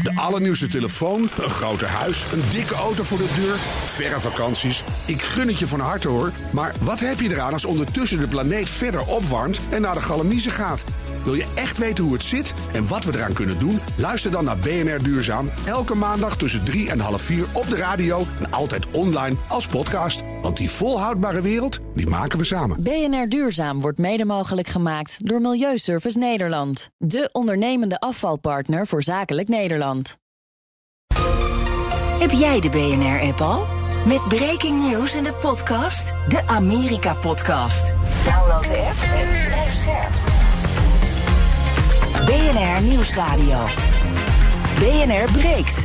De allernieuwste telefoon, een groter huis, een dikke auto voor de deur, verre vakanties. Ik gun het je van harte hoor. Maar wat heb je eraan als ondertussen de planeet verder opwarmt en naar de galamiezen gaat? Wil je echt weten hoe het zit en wat we eraan kunnen doen? Luister dan naar BNR Duurzaam. Elke maandag tussen 3 en half 4 op de radio en altijd online als podcast. Want die volhoudbare wereld, die maken we samen. BNR Duurzaam wordt mede mogelijk gemaakt door Milieuservice Nederland. De ondernemende afvalpartner voor zakelijk Nederland. Heb jij de BNR-app al? Met breaking news in de podcast, de Amerika-podcast. Download de app en blijf scherp. BNR Nieuwsradio. BNR breekt.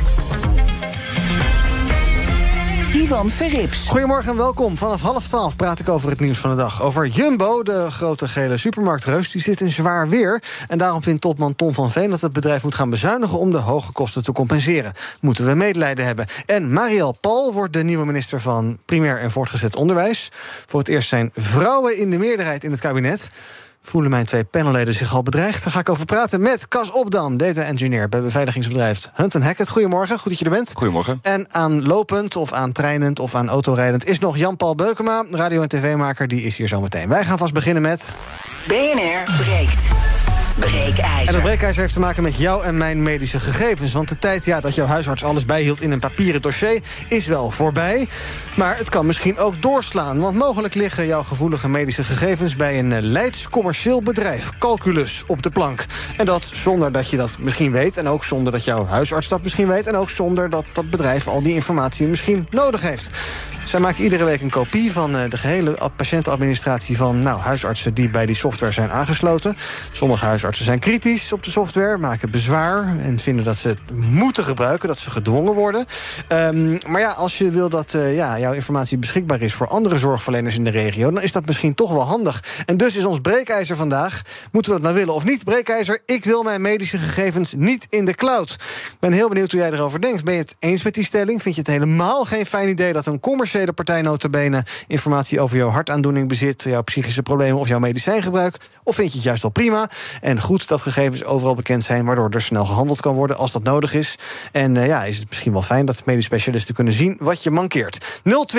Ivan Verrips. Goedemorgen en welkom. Vanaf 11:30 praat ik over het nieuws van de dag. Over Jumbo, de grote gele supermarktreus. Die zit in zwaar weer. En daarom vindt topman Ton van Veen dat het bedrijf moet gaan bezuinigen om de hoge kosten te compenseren. Moeten we medelijden hebben. En Marielle Paul wordt de nieuwe minister van Primair en Voortgezet Onderwijs. Voor het eerst zijn vrouwen in de meerderheid in het kabinet. Voelen mijn twee panelleden zich al bedreigd? Daar ga ik over praten met Cas Opdam, data-engineer bij beveiligingsbedrijf Hunt & Hackett. Goedemorgen, goed dat je er bent. Goedemorgen. En aanlopend of aantreinend of aan autorijdend is nog Jan-Paul Beukema, radio- en tv-maker. Die is hier zo meteen. Wij gaan vast beginnen met BNR breekt. Breekijzer. En dat breekijzer heeft te maken met jou en mijn medische gegevens. Want de tijd dat jouw huisarts alles bijhield in een papieren dossier is wel voorbij. Maar het kan misschien ook doorslaan. Want mogelijk liggen jouw gevoelige medische gegevens bij een Leids commercieel bedrijf, Calculus, op de plank. En dat zonder dat je dat misschien weet. En ook zonder dat jouw huisarts dat misschien weet. En ook zonder dat dat bedrijf al die informatie misschien nodig heeft. Zij maken iedere week een kopie van de gehele patiëntenadministratie van huisartsen die bij die software zijn aangesloten. Sommige huisartsen zijn kritisch op de software, maken bezwaar en vinden dat ze het moeten gebruiken, dat ze gedwongen worden. Maar als je wil dat jouw informatie beschikbaar is voor andere zorgverleners in de regio, dan is dat misschien toch wel handig. En dus is ons breekijzer vandaag, moeten we dat nou willen of niet? Breekijzer, ik wil mijn medische gegevens niet in de cloud. Ik ben heel benieuwd hoe jij erover denkt. Ben je het eens met die stelling? Vind je het helemaal geen fijn idee dat een commerciële partij nota bene informatie over jouw hartaandoening bezit, jouw psychische problemen of jouw medicijngebruik? Of vind je het juist wel prima en goed dat gegevens overal bekend zijn, waardoor er snel gehandeld kan worden als dat nodig is? En is het misschien wel fijn dat medisch specialisten kunnen zien wat je mankeert?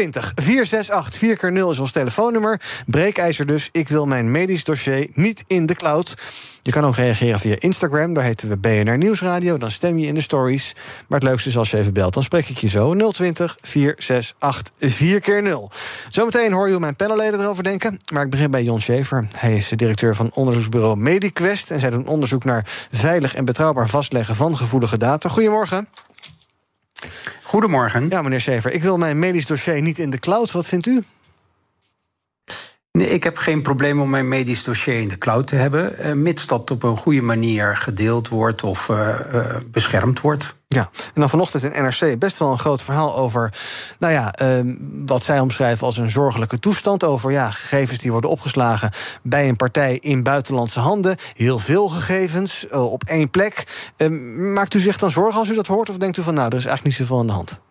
020-468 4x0 is ons telefoonnummer. Breekijzer dus, ik wil mijn medisch dossier niet in de cloud. Je kan ook reageren via Instagram, daar heten we BNR Nieuwsradio. Dan stem je in de stories. Maar het leukste is als je even belt, dan spreek ik je zo. 020-468 4x0. Zometeen hoor je hoe mijn panelleden erover denken. Maar ik begin bij Jon Schever. Hij is de directeur van onderzoeksbureau Mediquest. En zij doen onderzoek naar veilig en betrouwbaar vastleggen van gevoelige data. Goedemorgen. Goedemorgen. Ja, meneer Schever, ik wil mijn medisch dossier niet in de cloud. Wat vindt u? Nee, ik heb geen probleem om mijn medisch dossier in de cloud te hebben, mits dat op een goede manier gedeeld wordt of beschermd wordt. Ja, en dan vanochtend in NRC best wel een groot verhaal over wat zij omschrijven als een zorgelijke toestand. Over gegevens die worden opgeslagen bij een partij in buitenlandse handen. Heel veel gegevens op één plek. Maakt u zich dan zorgen als u dat hoort? Of denkt u van er is eigenlijk niet zoveel aan de hand?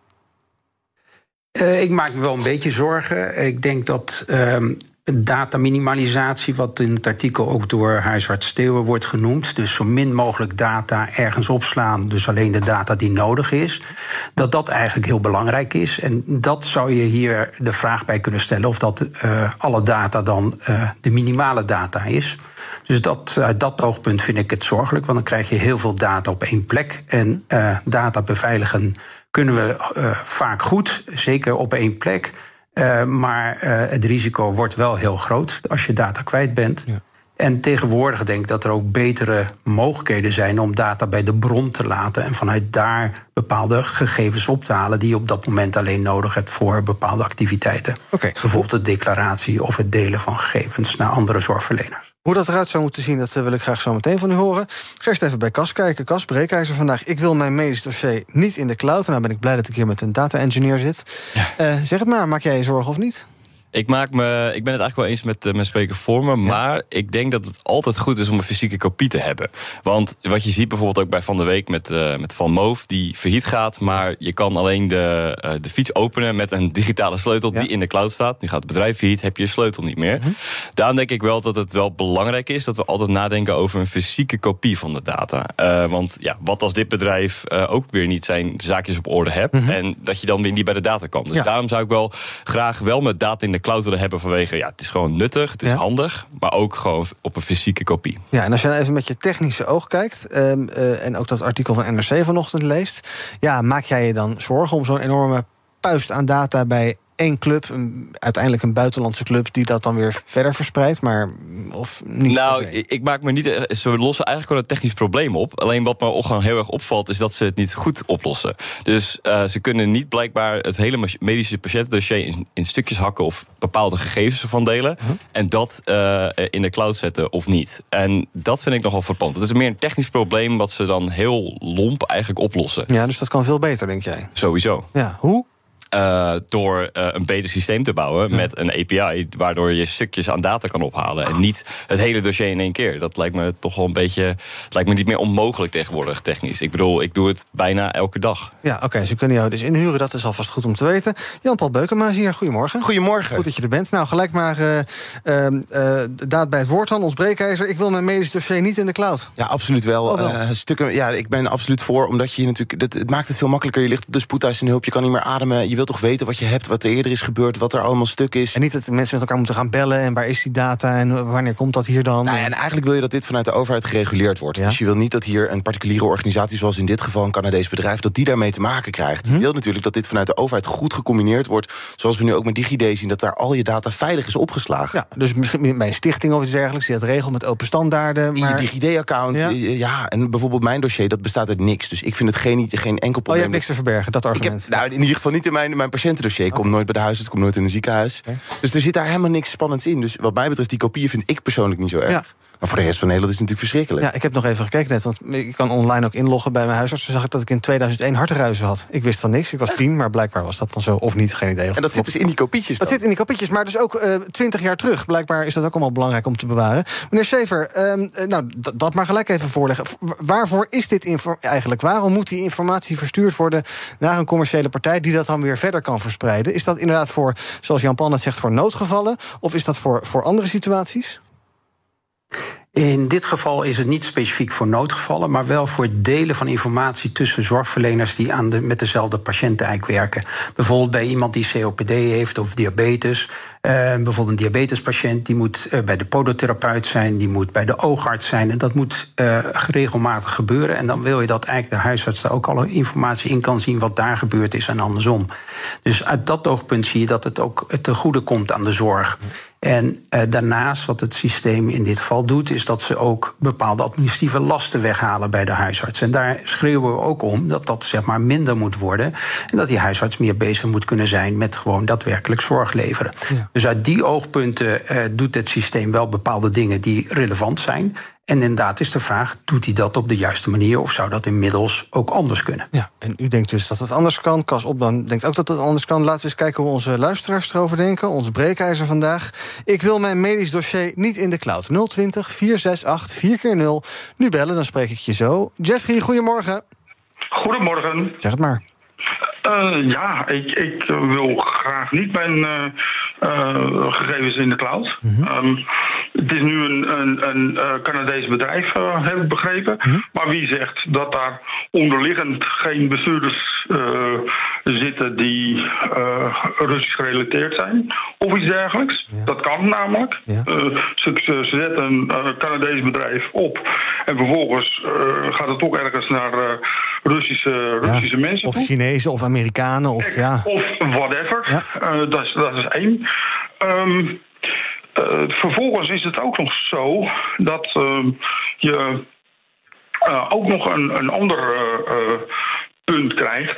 Ik maak me wel een beetje zorgen. Ik denk dat dataminimalisatie, wat in het artikel ook door huisarts Steeuwen wordt genoemd, dus zo min mogelijk data ergens opslaan, dus alleen de data die nodig is, dat eigenlijk heel belangrijk is. En dat zou je hier de vraag bij kunnen stellen of dat alle data dan de minimale data is. Dus uit dat oogpunt vind ik het zorgelijk, want dan krijg je heel veel data op één plek. En data beveiligen kunnen we vaak goed, zeker op één plek. Maar het risico wordt wel heel groot als je data kwijt bent. Ja. En tegenwoordig denk ik dat er ook betere mogelijkheden zijn om data bij de bron te laten en vanuit daar bepaalde gegevens op te halen die je op dat moment alleen nodig hebt voor bepaalde activiteiten. Bijvoorbeeld de declaratie of het delen van gegevens naar andere zorgverleners. Hoe dat eruit zou moeten zien, dat wil ik graag zo meteen van u horen. Ga eerst even bij Cas kijken. Cas, breekijzer vandaag. Ik wil mijn medisch dossier niet in de cloud. En nou ben ik blij dat ik hier met een data-engineer zit. Ja. Zeg het maar, maak jij je zorgen of niet? Ik ben het eigenlijk wel eens met mijn spreker voor me. Maar ik denk dat het altijd goed is om een fysieke kopie te hebben. Want wat je ziet bijvoorbeeld ook bij Van der Week met Van Moof, die failliet gaat. Maar je kan alleen de fiets openen met een digitale sleutel die in de cloud staat. Nu gaat het bedrijf failliet, heb je sleutel niet meer. Daarom denk ik wel dat het wel belangrijk is dat we altijd nadenken over een fysieke kopie van de data. Want wat als dit bedrijf ook weer niet zijn zaakjes op orde hebt. En dat je dan weer niet bij de data kan. Dus daarom zou ik wel graag met data in de cloud willen hebben vanwege, het is gewoon nuttig, het is handig, maar ook gewoon op een fysieke kopie. Ja, en als je dan even met je technische oog kijkt, en ook dat artikel van NRC vanochtend leest, maak jij je dan zorgen om zo'n enorme puist aan data bij één club, uiteindelijk een buitenlandse club, die dat dan weer verder verspreidt, maar of niet? Nou, ik maak me niet. Ze lossen eigenlijk gewoon een technisch probleem op. Alleen wat me ook gewoon heel erg opvalt, is dat ze het niet goed oplossen. Dus ze kunnen niet blijkbaar het hele medische patiëntendossier in stukjes hakken of bepaalde gegevens ervan delen. En dat in de cloud zetten of niet. En dat vind ik nogal verpand. Het is meer een technisch probleem wat ze dan heel lomp eigenlijk oplossen. Ja, dus dat kan veel beter, denk jij? Sowieso. Ja, hoe? Door een beter systeem te bouwen met een API, waardoor je stukjes aan data kan ophalen en niet het hele dossier in één keer. Dat lijkt me toch wel een beetje. Het lijkt me niet meer onmogelijk tegenwoordig technisch. Ik bedoel, ik doe het bijna elke dag. Ja, oké, ze kunnen jou dus inhuren. Dat is alvast goed om te weten. Jan-Paul Beukema is hier. Goedemorgen. Goedemorgen. Goed dat je er bent. Nou, gelijk maar daad bij het woord dan. Ons breekijzer. Ik wil mijn medisch dossier niet in de cloud. Ja, absoluut wel. Stukken. Ik ben absoluut voor, omdat je natuurlijk. Het maakt het veel makkelijker. Je ligt op de spoedhuis en hulp. Je kan niet meer ademen. Je wilt toch weten wat je hebt, wat er eerder is gebeurd, wat er allemaal stuk is. En niet dat mensen met elkaar moeten gaan bellen en waar is die data en wanneer komt dat hier dan? En eigenlijk wil je dat dit vanuit de overheid gereguleerd wordt. Ja? Dus je wil niet dat hier een particuliere organisatie, zoals in dit geval een Canadees bedrijf, dat die daarmee te maken krijgt. Je wil natuurlijk dat dit vanuit de overheid goed gecombineerd wordt, zoals we nu ook met DigiD zien, dat daar al je data veilig is opgeslagen. Ja, dus misschien bij een stichting of iets dergelijks, die dat regelt met open standaarden. Maar je DigiD-account, en bijvoorbeeld mijn dossier, dat bestaat uit niks. Dus ik vind het geen enkel probleem. Je hebt niks te verbergen, dat argument. In ieder geval niet in mijn patiëntendossier. Ik kom nooit bij de huisarts, ik kom nooit in een ziekenhuis. Dus er zit daar helemaal niks spannends in. Dus wat mij betreft, die kopieën vind ik persoonlijk niet zo erg. Ja. Maar voor de rest van Nederland is het natuurlijk verschrikkelijk. Ja, ik heb nog even gekeken net, want ik kan online ook inloggen bij mijn huisarts. Toen zag ik dat ik in 2001 hartenruizen had. Ik wist van niks, ik was 10, maar blijkbaar was dat dan zo, of niet, geen idee. En dat zit dus in die kopietjes dan? Dat zit in die kopietjes, maar dus ook 20 jaar terug. Blijkbaar is dat ook allemaal belangrijk om te bewaren. Meneer Sever, dat maar gelijk even voorleggen. Waarvoor is dit eigenlijk? Waarom moet die informatie verstuurd worden naar een commerciële partij die dat dan weer verder kan verspreiden? Is dat inderdaad voor, zoals Jan-Paul net zegt, voor noodgevallen? Of is dat voor andere situaties? In dit geval is het niet specifiek voor noodgevallen, maar wel voor het delen van informatie tussen zorgverleners die met dezelfde patiënten eigenlijk werken. Bijvoorbeeld bij iemand die COPD heeft of diabetes. Bijvoorbeeld een diabetespatiënt die moet bij de podotherapeut zijn, die moet bij de oogarts zijn. En dat moet regelmatig gebeuren. En dan wil je dat eigenlijk de huisarts daar ook alle informatie in kan zien wat daar gebeurd is en andersom. Dus uit dat oogpunt zie je dat het ook ten goede komt aan de zorg. En daarnaast, wat het systeem in dit geval doet, is dat ze ook bepaalde administratieve lasten weghalen bij de huisarts. En daar schreeuwen we ook om dat dat zeg maar minder moet worden. En dat die huisarts meer bezig moet kunnen zijn met gewoon daadwerkelijk zorg leveren. Ja. Dus uit die oogpunten doet het systeem wel bepaalde dingen die relevant zijn. En inderdaad is de vraag, doet hij dat op de juiste manier of zou dat inmiddels ook anders kunnen? Ja, en u denkt dus dat het anders kan. Cas Opdan denkt ook dat het anders kan. Laten we eens kijken hoe onze luisteraars erover denken. Ons breekijzer vandaag. Ik wil mijn medisch dossier niet in de cloud. 020-468-4x0. Nu bellen, dan spreek ik je zo. Jeffrey, goedemorgen. Goedemorgen. Zeg het maar. Ik wil graag niet mijn gegevens in de cloud. Het is nu een Canadees bedrijf, heb ik begrepen. Maar wie zegt dat daar onderliggend geen bestuurders zitten die Russisch gerelateerd zijn? Of iets dergelijks. Ja. Dat kan namelijk. Ja. Ze zetten een Canadees bedrijf op. En vervolgens gaat het toch ergens naar Russische mensen of toe. Of Chinezen of Amerikanen. Of whatever. Ja. Dat is één. Vervolgens is het ook nog zo dat je ook nog een ander punt krijgt.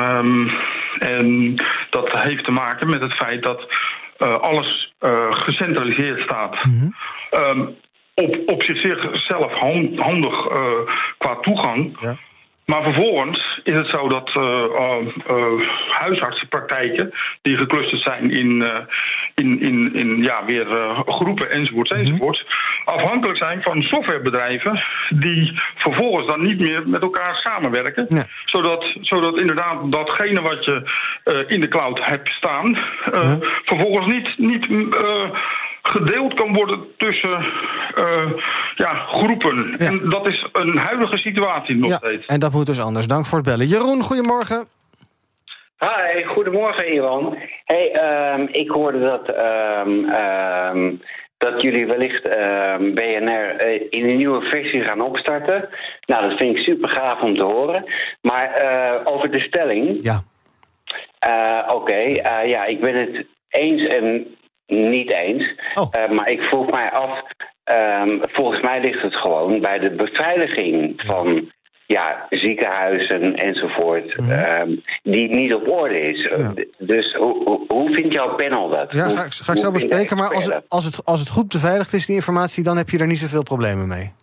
En dat heeft te maken met het feit dat alles gecentraliseerd staat. Op zichzelf handig qua toegang. Ja. Maar vervolgens is het zo dat huisartsenpraktijken die geclusterd zijn in weer groepen enzovoort, afhankelijk zijn van softwarebedrijven die vervolgens dan niet meer met elkaar samenwerken. Ja. Zodat inderdaad datgene wat je in de cloud hebt staan, vervolgens niet gedeeld kan worden tussen groepen. Ja. En dat is een huidige situatie nog steeds. En dat moet dus anders. Dank voor het bellen. Jeroen, goedemorgen. Hi, goedemorgen Ivan. Hey, ik hoorde dat jullie wellicht BNR in een nieuwe versie gaan opstarten. Nou, dat vind ik super gaaf om te horen. Maar over de stelling. Ja. Ik ben het eens en niet eens. Maar ik vroeg mij af, volgens mij ligt het gewoon bij de beveiliging van ziekenhuizen enzovoort, die niet op orde is. Ja. Dus hoe vindt jouw panel dat? Ja, ga ik zo bespreken, maar als het goed beveiligd is, die informatie, dan heb je er niet zoveel problemen mee.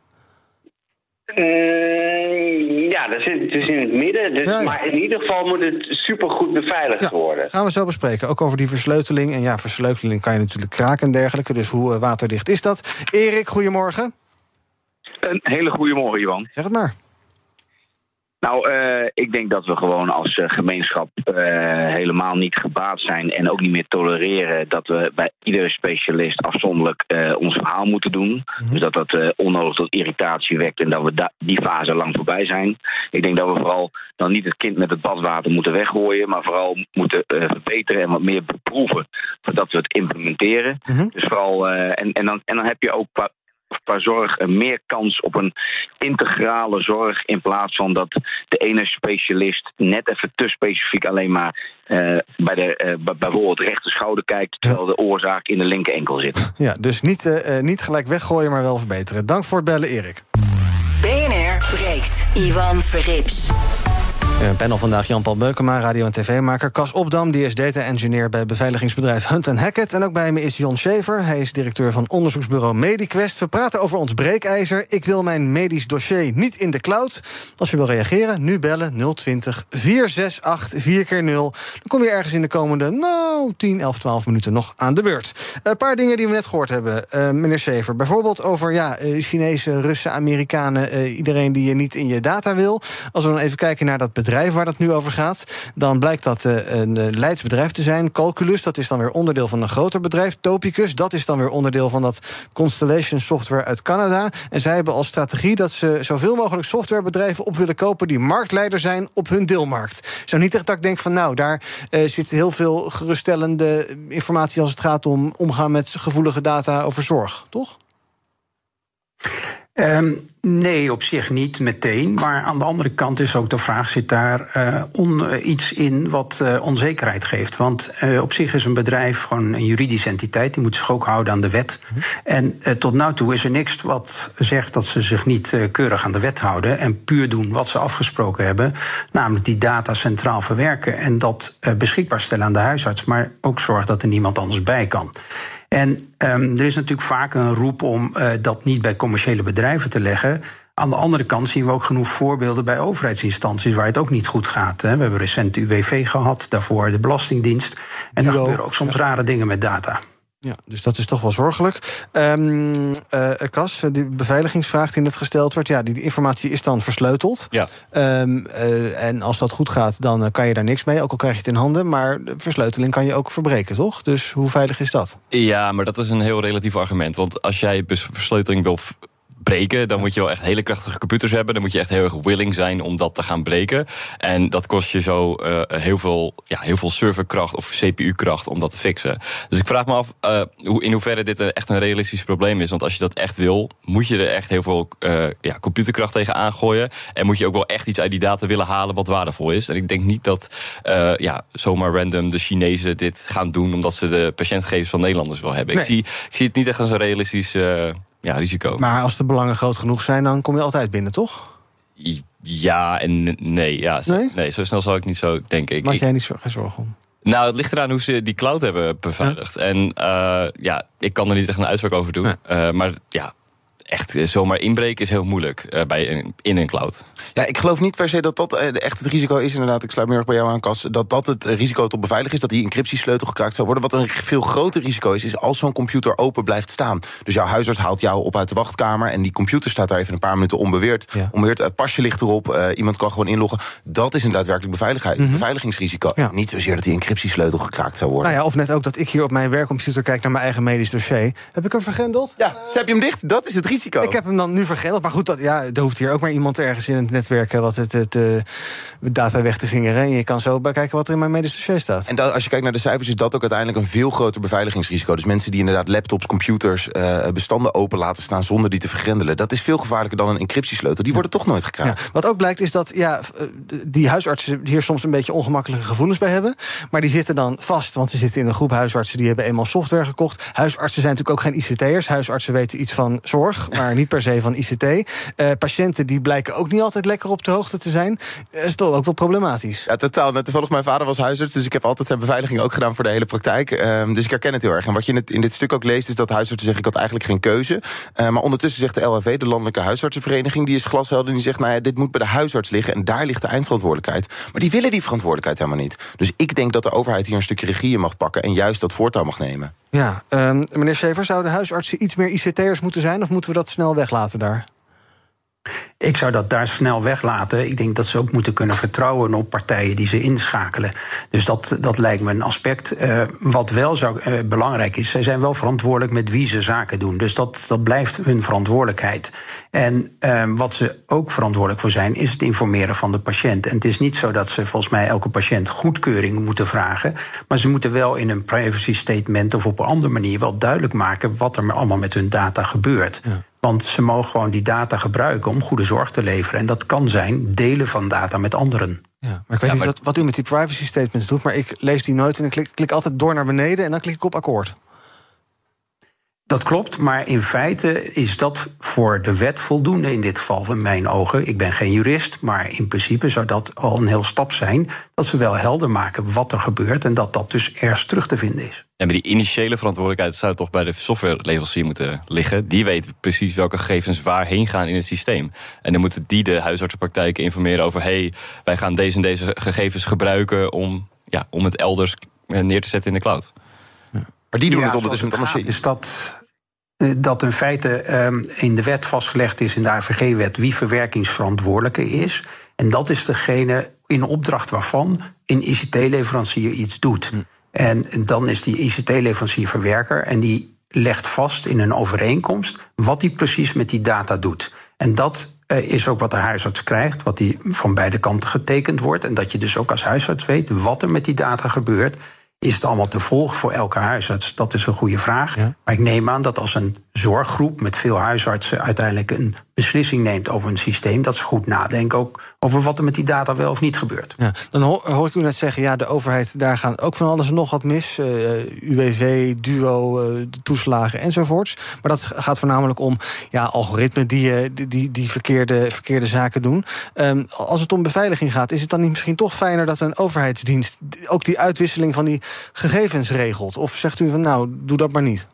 Dat zit dus in het midden. Dus, maar in ieder geval moet het supergoed beveiligd worden. Gaan we zo bespreken. Ook over die versleuteling. En versleuteling kan je natuurlijk kraken en dergelijke. Dus hoe waterdicht is dat? Erik, goedemorgen. Een hele goede morgen, Ivan. Zeg het maar. Nou, ik denk dat we gewoon als gemeenschap helemaal niet gebaat zijn en ook niet meer tolereren dat we bij iedere specialist afzonderlijk ons verhaal moeten doen. Dus dat onnodig tot irritatie wekt en dat we die fase lang voorbij zijn. Ik denk dat we vooral dan niet het kind met het badwater moeten weggooien, maar vooral moeten verbeteren en wat meer beproeven voordat we het implementeren. Dus vooral, en dan heb je ook qua zorg meer kans op een integrale zorg in plaats van dat de ene specialist net even te specifiek alleen maar bij bijvoorbeeld de rechter schouder kijkt, terwijl de oorzaak in de linker enkel zit. Ja, dus niet gelijk weggooien, maar wel verbeteren. Dank voor het bellen, Erik. BNR breekt. Ivan Verrips. Een panel vandaag Jan-Paul Beukema, radio- en tv-maker. Cas Opdam, die is data-engineer bij beveiligingsbedrijf Hunt & Hackett. En ook bij me is Jon Schever, hij is directeur van onderzoeksbureau Mediquest. We praten over ons breekijzer. Ik wil mijn medisch dossier niet in de cloud. Als je wil reageren, nu bellen 020 468 4x0. Dan kom je ergens in de komende 10, 11, 12 minuten nog aan de beurt. Een paar dingen die we net gehoord hebben, meneer Schever. Bijvoorbeeld over Chinezen, Russen, Amerikanen, iedereen die je niet in je data wil. Als we dan even kijken naar dat bedrijf waar dat nu over gaat, dan blijkt dat een Leids bedrijf te zijn. Calculus, dat is dan weer onderdeel van een groter bedrijf. Topicus, dat is dan weer onderdeel van dat Constellation Software uit Canada. En zij hebben als strategie dat ze zoveel mogelijk softwarebedrijven op willen kopen die marktleider zijn op hun deelmarkt. Zo niet echt dat ik denk van daar zit heel veel geruststellende informatie als het gaat om omgaan met gevoelige data over zorg, toch? Nee, op zich niet meteen. Maar aan de andere kant is ook de vraag, zit daar iets in wat onzekerheid geeft? Want op zich is een bedrijf gewoon een juridische entiteit. Die moet zich ook houden aan de wet. En tot nu toe is er niks wat zegt dat ze zich niet keurig aan de wet houden en puur doen wat ze afgesproken hebben. Namelijk die data centraal verwerken en dat beschikbaar stellen aan de huisarts. Maar ook zorgen dat er niemand anders bij kan. En er is natuurlijk vaak een roep om dat niet bij commerciële bedrijven te leggen. Aan de andere kant zien we ook genoeg voorbeelden bij overheidsinstanties waar het ook niet goed gaat. Hè. We hebben recent de UWV gehad, daarvoor de Belastingdienst. En er gebeuren ook soms rare dingen met data. Ja, dus dat is toch wel zorgelijk. Cas, die beveiligingsvraag die net gesteld wordt, die informatie is dan versleuteld. Ja. En als dat goed gaat, dan kan je daar niks mee, ook al krijg je het in handen. Maar de versleuteling kan je ook verbreken, toch? Dus hoe veilig is dat? Ja, maar dat is een heel relatief argument. Want als jij versleuteling wil breken, dan moet je wel echt hele krachtige computers hebben. Dan moet je echt heel erg willing zijn om dat te gaan breken. En dat kost je zo heel veel serverkracht of CPU-kracht om dat te fixen. Dus ik vraag me af in hoeverre dit echt een realistisch probleem is. Want als je dat echt wil, moet je er echt heel veel computerkracht tegen aangooien. En moet je ook wel echt iets uit die data willen halen wat waardevol is. En ik denk niet dat zomaar random de Chinezen dit gaan doen omdat ze de patiëntgegevens van Nederlanders wil hebben. Nee. Ik zie het niet echt als een realistisch risico. Maar als de belangen groot genoeg zijn, dan kom je altijd binnen, toch? Ja en nee. Ja, nee, zo snel zal ik niet zo denken. Maak jij geen zorgen om? Nou, het ligt eraan hoe ze die cloud hebben beveiligd. Ja. En ik kan er niet echt een uitspraak over doen. Ja. Maar echt zomaar inbreken is heel moeilijk in een cloud. Ja, ik geloof niet per se dat echt het risico is. Inderdaad, ik sluit me erg bij jou aan, Cas. Dat het risico tot beveiliging is, dat die encryptiesleutel gekraakt zou worden. Wat een veel groter risico is als zo'n computer open blijft staan. Dus jouw huisarts haalt jou op uit de wachtkamer en die computer staat daar even een paar minuten onbeweerd. Ja. Het pasje ligt erop, iemand kan gewoon inloggen. Dat is een daadwerkelijk beveiligingsrisico. Ja. Niet zozeer dat die encryptiesleutel gekraakt zou worden. Nou ja, of net ook dat ik hier op mijn werkcomputer kijk naar mijn eigen medisch dossier. Heb ik hem vergrendeld? Ja, heb je hem dicht? Dat is het risico. Ik heb hem dan nu vergrendeld. Maar goed, er hoeft hier ook maar iemand ergens in het netwerk wat het data weg te vingeren. En je kan zo bekijken wat er in mijn medisch dossier staat. En als je kijkt naar de cijfers, is dat ook uiteindelijk een veel groter beveiligingsrisico. Dus mensen die inderdaad laptops, computers, bestanden open laten staan zonder die te vergrendelen. Dat is veel gevaarlijker dan een encryptiesleutel. Die worden toch nooit gekraakt. Ja, wat ook blijkt is dat die huisartsen hier soms een beetje ongemakkelijke gevoelens bij hebben. Maar die zitten dan vast, want ze zitten in een groep huisartsen die hebben eenmaal software gekocht. Huisartsen zijn natuurlijk ook geen ICT'ers. Huisartsen weten iets van zorg, maar niet per se van ICT. Patiënten die blijken ook niet altijd lekker op de hoogte te zijn. Dat is toch ook wel problematisch. Ja, totaal. Toevallig mijn vader was huisarts, dus ik heb altijd zijn beveiliging ook gedaan voor de hele praktijk. Dus ik herken het heel erg. En wat je in dit stuk ook leest, is dat huisartsen zeggen, ik had eigenlijk geen keuze. Maar ondertussen zegt de LHV, de Landelijke Huisartsenvereniging, die is glashelder en die zegt, nou ja, dit moet bij de huisarts liggen en daar ligt de eindverantwoordelijkheid. Maar die willen die verantwoordelijkheid helemaal niet. Dus ik denk dat de overheid hier een stukje regie in mag pakken en juist dat voortouw mag nemen. Ja, meneer Schäfer, zouden huisartsen iets meer ICT'ers moeten zijn, of moeten we dat snel weglaten daar? Ik zou dat daar snel weglaten. Ik denk dat ze ook moeten kunnen vertrouwen op partijen die ze inschakelen. Dus dat lijkt me een aspect. Wat wel belangrijk is, zij zijn wel verantwoordelijk met wie ze zaken doen. Dus dat blijft hun verantwoordelijkheid. En wat ze ook verantwoordelijk voor zijn, is het informeren van de patiënt. En het is niet zo dat ze volgens mij elke patiënt goedkeuring moeten vragen. Maar ze moeten wel in een privacy statement of op een andere manier wel duidelijk maken wat er allemaal met hun data gebeurt. Ja. Want ze mogen gewoon die data gebruiken om goede zorg te leveren. En dat kan zijn delen van data met anderen. Ja, maar ik weet niet wat u met die privacy statements doet, maar ik lees die nooit en ik klik altijd door naar beneden en dan klik ik op akkoord. Dat klopt, maar in feite is dat voor de wet voldoende in dit geval, in mijn ogen. Ik ben geen jurist, maar in principe zou dat al een heel stap zijn, dat ze wel helder maken wat er gebeurt en dat dat dus ergens terug te vinden is. En maar die initiële verantwoordelijkheid zou toch bij de softwareleverancier moeten liggen. Die weet precies welke gegevens waarheen gaan in het systeem. En dan moeten die de huisartsenpraktijken informeren over, wij gaan deze en deze gegevens gebruiken om het elders neer te zetten in de cloud. Ja. Maar die doen het ondertussen met allemaal is dat in feite in de wet vastgelegd is, in de AVG-wet, wie verwerkingsverantwoordelijke is. En dat is degene in opdracht waarvan een ICT-leverancier iets doet. En dan is die ICT-leverancier verwerker en die legt vast in een overeenkomst wat hij precies met die data doet. En dat is ook wat de huisarts krijgt, wat die van beide kanten getekend wordt. En dat je dus ook als huisarts weet wat er met die data gebeurt. Is het allemaal te volgen voor elke huisarts? Dat is een goede vraag. Ja. Maar ik neem aan dat als een zorggroep met veel huisartsen uiteindelijk een beslissing neemt over een systeem, dat ze goed nadenken ook over wat er met die data wel of niet gebeurt. Ja, dan hoor ik u net zeggen, de overheid, daar gaan ook van alles en nog wat mis. UWV, Duo, de toeslagen enzovoorts. Maar dat gaat voornamelijk om algoritmen die verkeerde zaken doen. Als het om beveiliging gaat, is het dan niet misschien toch fijner dat een overheidsdienst ook die uitwisseling van die gegevens regelt? Of zegt u van doe dat maar niet?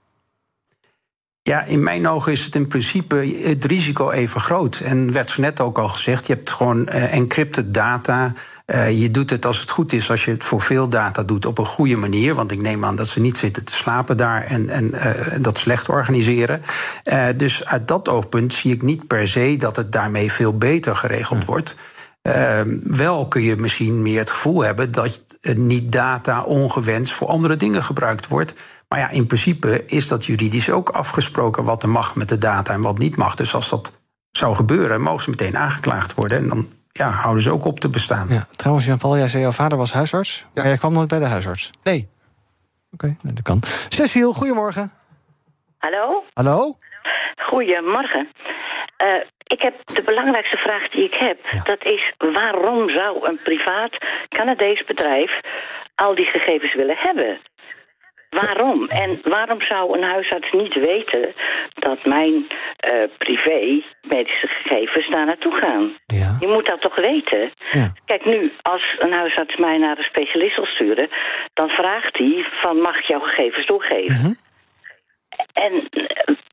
Ja, in mijn ogen is het in principe het risico even groot. En werd zo net ook al gezegd, je hebt gewoon encrypted data. Je doet het als het goed is, als je het voor veel data doet, op een goede manier. Want ik neem aan dat ze niet zitten te slapen daar en dat slecht organiseren. Dus uit dat oogpunt zie ik niet per se dat het daarmee veel beter geregeld wordt. Wel kun je misschien meer het gevoel hebben dat niet data ongewenst voor andere dingen gebruikt wordt. Maar in principe is dat juridisch ook afgesproken wat er mag met de data en wat niet mag. Dus als dat zou gebeuren, mogen ze meteen aangeklaagd worden. En dan houden ze ook op te bestaan. Ja, trouwens, Jean-Paul, jij zei jouw vader was huisarts. Ja. Maar jij kwam nooit bij de huisarts? Nee. Oké, dat kan. Cecile, goedemorgen. Hallo? Hallo? Goedemorgen. Ik heb de belangrijkste vraag die ik heb. Ja. Dat is, waarom zou een privaat Canadees bedrijf al die gegevens willen hebben? Waarom? En waarom zou een huisarts niet weten dat mijn privé medische gegevens daar naartoe gaan? Ja. Je moet dat toch weten? Ja. Kijk, nu, als een huisarts mij naar een specialist wil sturen, dan vraagt hij van, mag ik jouw gegevens doorgeven? En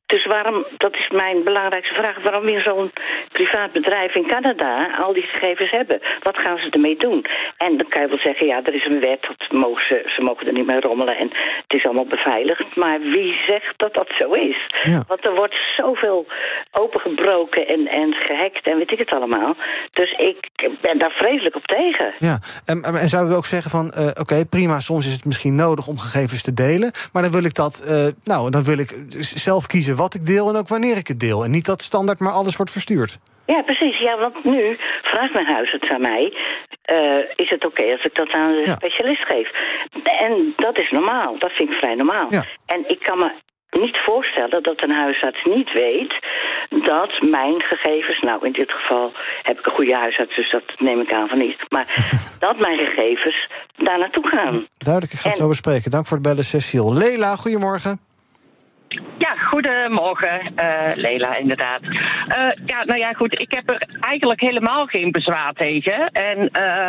Dus dat is mijn belangrijkste vraag, waarom weer zo'n privaat bedrijf in Canada al die gegevens hebben? Wat gaan ze ermee doen? En dan kan je wel zeggen, ja, er is een wet, ze mogen er niet mee rommelen en het is allemaal beveiligd. Maar wie zegt dat dat zo is? Ja. Want er wordt zoveel opengebroken en gehackt en weet ik het allemaal. Dus ik ben daar vreselijk op tegen. Ja, en zou u ook zeggen van, oké, prima, soms is het misschien nodig om gegevens te delen, maar dan wil ik dan wil ik zelf kiezen wat ik deel en ook wanneer ik het deel. En niet dat standaard maar alles wordt verstuurd. Ja, precies. Ja, want nu vraagt mijn huisarts aan mij, is het oké als ik dat aan de specialist geef? En dat is normaal. Dat vind ik vrij normaal. Ja. En ik kan me niet voorstellen dat een huisarts niet weet dat mijn gegevens, nou in dit geval heb ik een goede huisarts, dus dat neem ik aan van niet, maar dat mijn gegevens daar naartoe gaan. Duidelijk, ik ga het zo bespreken. Dank voor het bellen, Cecile. Leila, goedemorgen. Ja, goedemorgen, Leila, inderdaad. Goed, ik heb er eigenlijk helemaal geen bezwaar tegen. En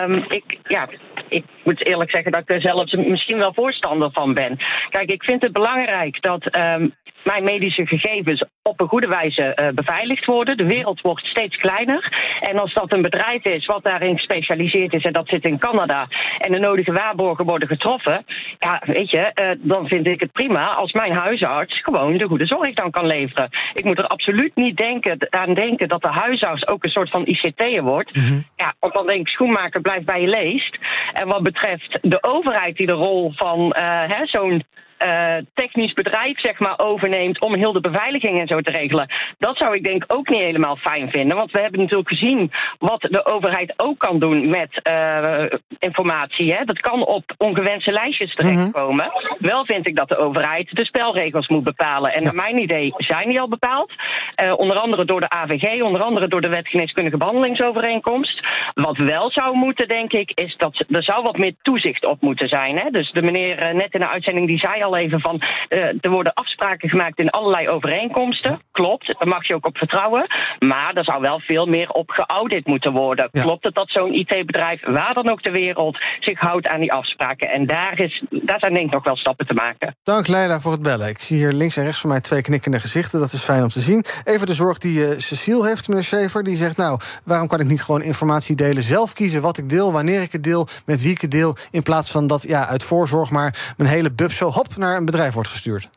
ik moet eerlijk zeggen dat ik er zelfs misschien wel voorstander van ben. Kijk, ik vind het belangrijk dat mijn medische gegevens op een goede wijze beveiligd worden. De wereld wordt steeds kleiner. En als dat een bedrijf is wat daarin gespecialiseerd is en dat zit in Canada en de nodige waarborgen worden getroffen, ja, weet je, dan vind ik het prima als mijn huisarts gewoon de goede zorg dan kan leveren. Ik moet er absoluut niet aan denken dat de huisarts ook een soort van ICT'er wordt. Mm-hmm. Ja, want dan denk ik, schoenmaker blijft bij je leest. En wat betreft de overheid die de rol van zo'n technisch bedrijf zeg maar overneemt om heel de beveiliging en zo te regelen. Dat zou ik denk ook niet helemaal fijn vinden. Want we hebben natuurlijk gezien wat de overheid ook kan doen met informatie. Hè. Dat kan op ongewenste lijstjes terechtkomen. Wel vind ik dat de overheid de spelregels moet bepalen. En naar mijn idee zijn die al bepaald. Onder andere door de AVG, onder andere door de Wet Geneeskundige Behandelingsovereenkomst. Wat wel zou moeten, denk ik, is dat er zou wat meer toezicht op moeten zijn. Hè. Dus de meneer net in de uitzending die zei al even van er worden afspraken gemaakt in allerlei overeenkomsten. Ja. Klopt, daar mag je ook op vertrouwen. Maar er zou wel veel meer op geaudit moeten worden. Ja. Klopt het dat zo'n IT-bedrijf, waar dan ook ter wereld, zich houdt aan die afspraken? En daar zijn denk ik nog wel stappen te maken. Dank Leila voor het bellen. Ik zie hier links en rechts van mij 2 knikkende gezichten. Dat is fijn om te zien. Even de zorg die Cecile heeft, meneer Schäfer. Die zegt, nou, waarom kan ik niet gewoon informatie delen? Zelf kiezen wat ik deel, wanneer ik het deel, met wie ik het deel, in plaats van dat uit voorzorg maar mijn hele bub zo naar een bedrijf wordt gestuurd.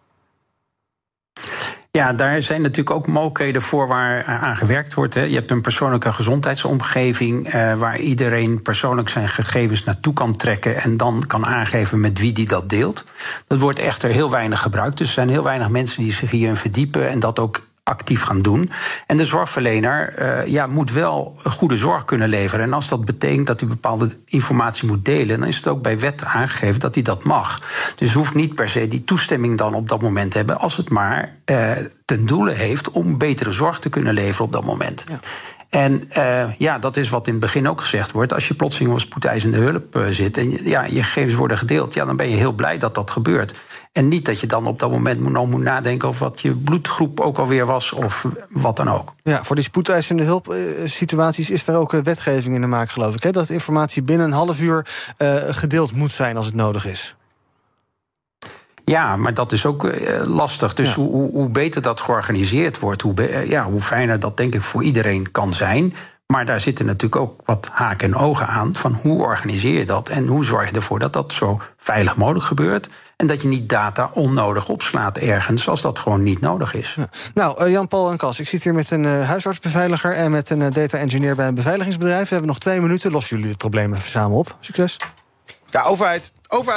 Ja, daar zijn natuurlijk ook mogelijkheden voor waar aan gewerkt wordt. Hè. Je hebt een persoonlijke gezondheidsomgeving waar iedereen persoonlijk zijn gegevens naartoe kan trekken en dan kan aangeven met wie die dat deelt. Dat wordt echter heel weinig gebruikt. Dus er zijn heel weinig mensen die zich hierin verdiepen en dat ook actief gaan doen. En de zorgverlener moet wel goede zorg kunnen leveren. En als dat betekent dat hij bepaalde informatie moet delen, dan is het ook bij wet aangegeven dat hij dat mag. Dus hoeft niet per se die toestemming dan op dat moment te hebben, als het maar ten doele heeft om betere zorg te kunnen leveren op dat moment. Ja. En dat is wat in het begin ook gezegd wordt. Als je plotseling op spoedeisende hulp zit en je gegevens worden gedeeld, dan ben je heel blij dat dat gebeurt. En niet dat je dan op dat moment moet nadenken over wat je bloedgroep ook alweer was of wat dan ook. Ja, voor die spoedeisende hulpsituaties is er ook wetgeving in de maak, geloof ik. Hè? Dat informatie binnen een half uur gedeeld moet zijn als het nodig is. Ja, maar dat is ook lastig. Dus hoe beter dat georganiseerd wordt, hoe fijner dat denk ik voor iedereen kan zijn. Maar daar zitten natuurlijk ook wat haken en ogen aan van hoe organiseer je dat en hoe zorg je ervoor dat dat zo veilig mogelijk gebeurt. En dat je niet data onnodig opslaat ergens als dat gewoon niet nodig is. Ja. Nou, Jan-Paul en Cas, ik zit hier met een huisartsbeveiliger en met een data engineer bij een beveiligingsbedrijf. We hebben nog 2 minuten. Lossen jullie het probleem even samen op. Succes. Ja, overheid.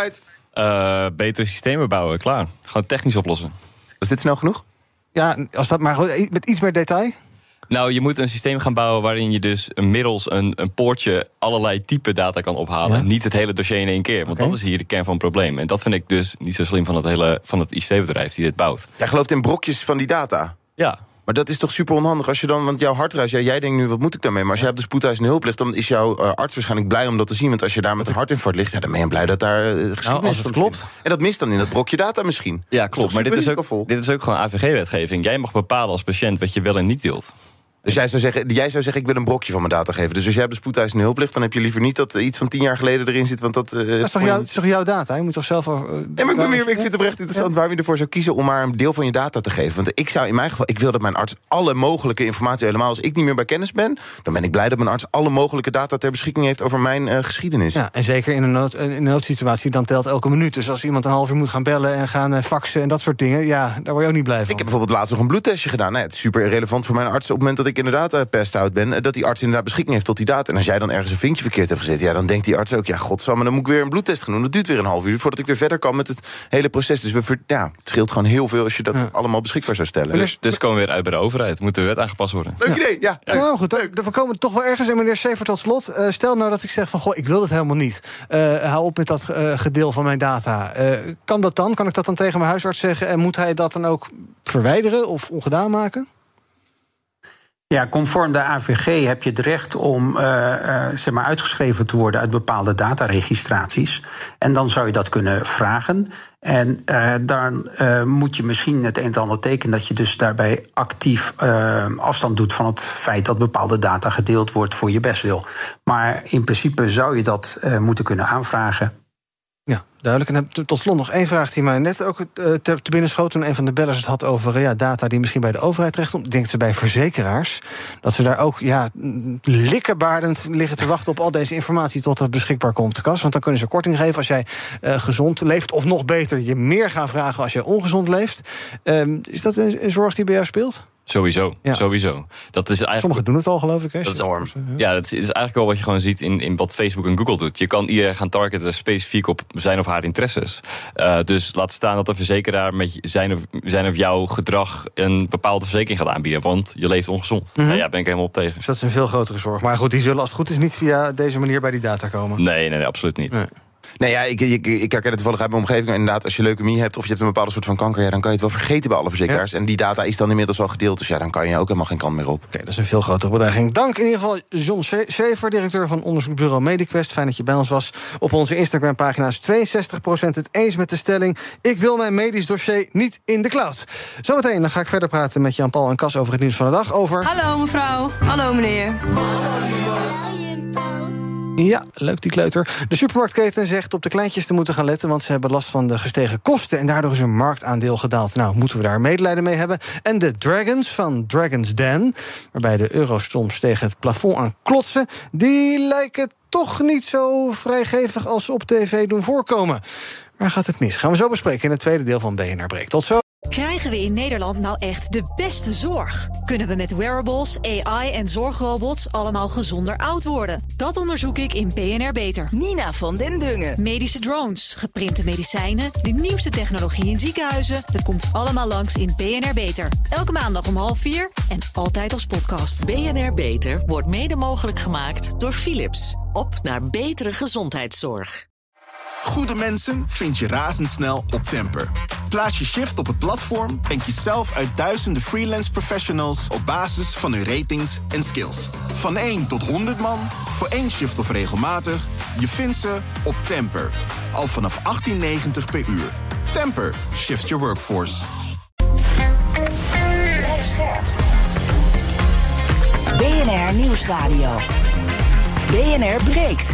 Betere systemen bouwen, klaar. Gewoon technisch oplossen. Was dit snel genoeg? Ja, als dat maar met iets meer detail. Nou, je moet een systeem gaan bouwen waarin je dus middels een poortje allerlei type data kan ophalen. Ja? Niet het hele dossier in één keer. Want dat is hier de kern van het probleem. En dat vind ik dus niet zo slim van het ICT-bedrijf die dit bouwt. Jij gelooft in brokjes van die data? Ja. Maar dat is toch super onhandig als je dan, want jouw hartreis, jij denkt nu, wat moet ik daarmee? Maar als jij op de spoedeisende hulp ligt, dan is jouw arts waarschijnlijk blij om dat te zien. Want als je daar met een hartinfarct ligt, dan ben je blij dat daar geschiedenis als het klopt. En dat mist dan in dat brokje data misschien. Ja, klopt. Maar dit is ook gewoon AVG-wetgeving. Jij mag bepalen als patiënt wat je wel en niet deelt. Dus jij zou zeggen, ik wil een brokje van mijn data geven. Dus als jij op de spoedeisende hulp ligt, dan heb je liever niet dat iets van 10 jaar geleden erin zit. Want dat is toch jouw data? Je moet toch zelf... ik vind het oprecht interessant waarom je ervoor zou kiezen om maar een deel van je data te geven. Want ik zou in mijn geval, ik wil dat mijn arts alle mogelijke informatie, helemaal als ik niet meer bij kennis ben, dan ben ik blij dat mijn arts alle mogelijke data ter beschikking heeft over mijn geschiedenis. Ja, en zeker in een noodsituatie, dan telt elke minuut. Dus als iemand een half uur moet gaan bellen en gaan faxen en dat soort dingen, ja, daar word je ook niet blij van. Ik heb bijvoorbeeld laatst nog een bloedtestje gedaan. Het is super relevant voor mijn arts op het moment dat ik inderdaad pest-out ben, dat die arts inderdaad beschikking heeft tot die data. En als jij dan ergens een vinkje verkeerd hebt gezet, ja, dan denkt die arts ook, ja, godsamme, dan moet ik weer een bloedtest gaan doen. Dat duurt weer een half uur voordat ik weer verder kan met het hele proces. Dus het scheelt gewoon heel veel als je dat allemaal beschikbaar zou stellen. Dus komen we weer uit bij de overheid. Moet de wet aangepast worden. Leuk idee, ja. Nou goed, we komen toch wel ergens. En meneer Schäfer, tot slot, stel nou dat ik zeg van, goh, ik wil dat helemaal niet. Hou op met dat gedeel van mijn data. Kan dat dan? Kan ik dat dan tegen mijn huisarts zeggen? En moet hij dat dan ook verwijderen of ongedaan maken? Ja, conform de AVG heb je het recht om uitgeschreven te worden uit bepaalde dataregistraties. En dan zou je dat kunnen vragen. En dan moet je misschien het een en ander tekenen dat je dus daarbij actief afstand doet van het feit dat bepaalde data gedeeld wordt voor je bestwil. Maar in principe zou je dat moeten kunnen aanvragen. Ja, duidelijk. En tot slot nog één vraag die mij net ook te binnen schoot toen een van de bellers het had over data die misschien bij de overheid terechtkomt. Denkt ze bij verzekeraars dat ze daar ook likkenbaardend liggen te wachten op al deze informatie tot het beschikbaar komt te kas. Want dan kunnen ze korting geven als jij gezond leeft, of nog beter, je meer gaan vragen als je ongezond leeft. Is dat een zorg die bij jou speelt? Sowieso. Dat is eigenlijk... Sommigen doen het al, geloof ik. Hè? Dat is enorm. Ja, dat is eigenlijk wel wat je gewoon ziet in wat Facebook en Google doet. Je kan iedereen gaan targeten specifiek op zijn of haar interesses. Dus laat staan dat de verzekeraar met zijn of jouw gedrag een bepaalde verzekering gaat aanbieden. Want je leeft ongezond. Mm-hmm. Ja, ben ik helemaal op tegen. Dus dat is een veel grotere zorg. Maar goed, die zullen als het goed is niet via deze manier bij die data komen. Nee, absoluut niet. Nee. Nee, ja, ik herken het toevallig uit mijn omgeving. Inderdaad, als je leukemie hebt of je hebt een bepaalde soort van kanker, dan kan je het wel vergeten bij alle verzekeraars. Ja. En die data is dan inmiddels al gedeeld, dus dan kan je ook helemaal geen kant meer op. Oké, dat is een veel grotere bedreiging. Dank in ieder geval John Schäfer, directeur van onderzoeksbureau Mediquest. Fijn dat je bij ons was. Op onze Instagram-pagina is 62% het eens met de stelling: ik wil mijn medisch dossier niet in de cloud. Zometeen dan ga ik verder praten met Jan-Paul en Cas over het nieuws van de dag. Hallo mevrouw, hallo meneer. Ja, leuk die kleuter. De supermarktketen zegt op de kleintjes te moeten gaan letten, want ze hebben last van de gestegen kosten en daardoor is hun marktaandeel gedaald. Nou, moeten we daar medelijden mee hebben? En de Dragons van Dragons Den, waarbij de euro's soms tegen het plafond aan klotsen, die lijken toch niet zo vrijgevig als ze op tv doen voorkomen. Waar gaat het mis? Gaan we zo bespreken in het tweede deel van BNR Breekt. Tot zo. Krijgen we in Nederland nou echt de beste zorg? Kunnen we met wearables, AI en zorgrobots allemaal gezonder oud worden? Dat onderzoek ik in BNR Beter. Nina van den Dungen. Medische drones, geprinte medicijnen, de nieuwste technologie in ziekenhuizen. Dat komt allemaal langs in BNR Beter. Elke maandag om 3:30 en altijd als podcast. BNR Beter wordt mede mogelijk gemaakt door Philips. Op naar betere gezondheidszorg. Goede mensen vind je razendsnel op Temper. Plaats je shift op het platform en kies zelf uit duizenden freelance professionals op basis van hun ratings en skills. Van 1 tot 100 man, voor 1 shift of regelmatig, je vindt ze op Temper. Al vanaf 18,90 per uur. Temper, shift your workforce. BNR Nieuwsradio. BNR Breekt.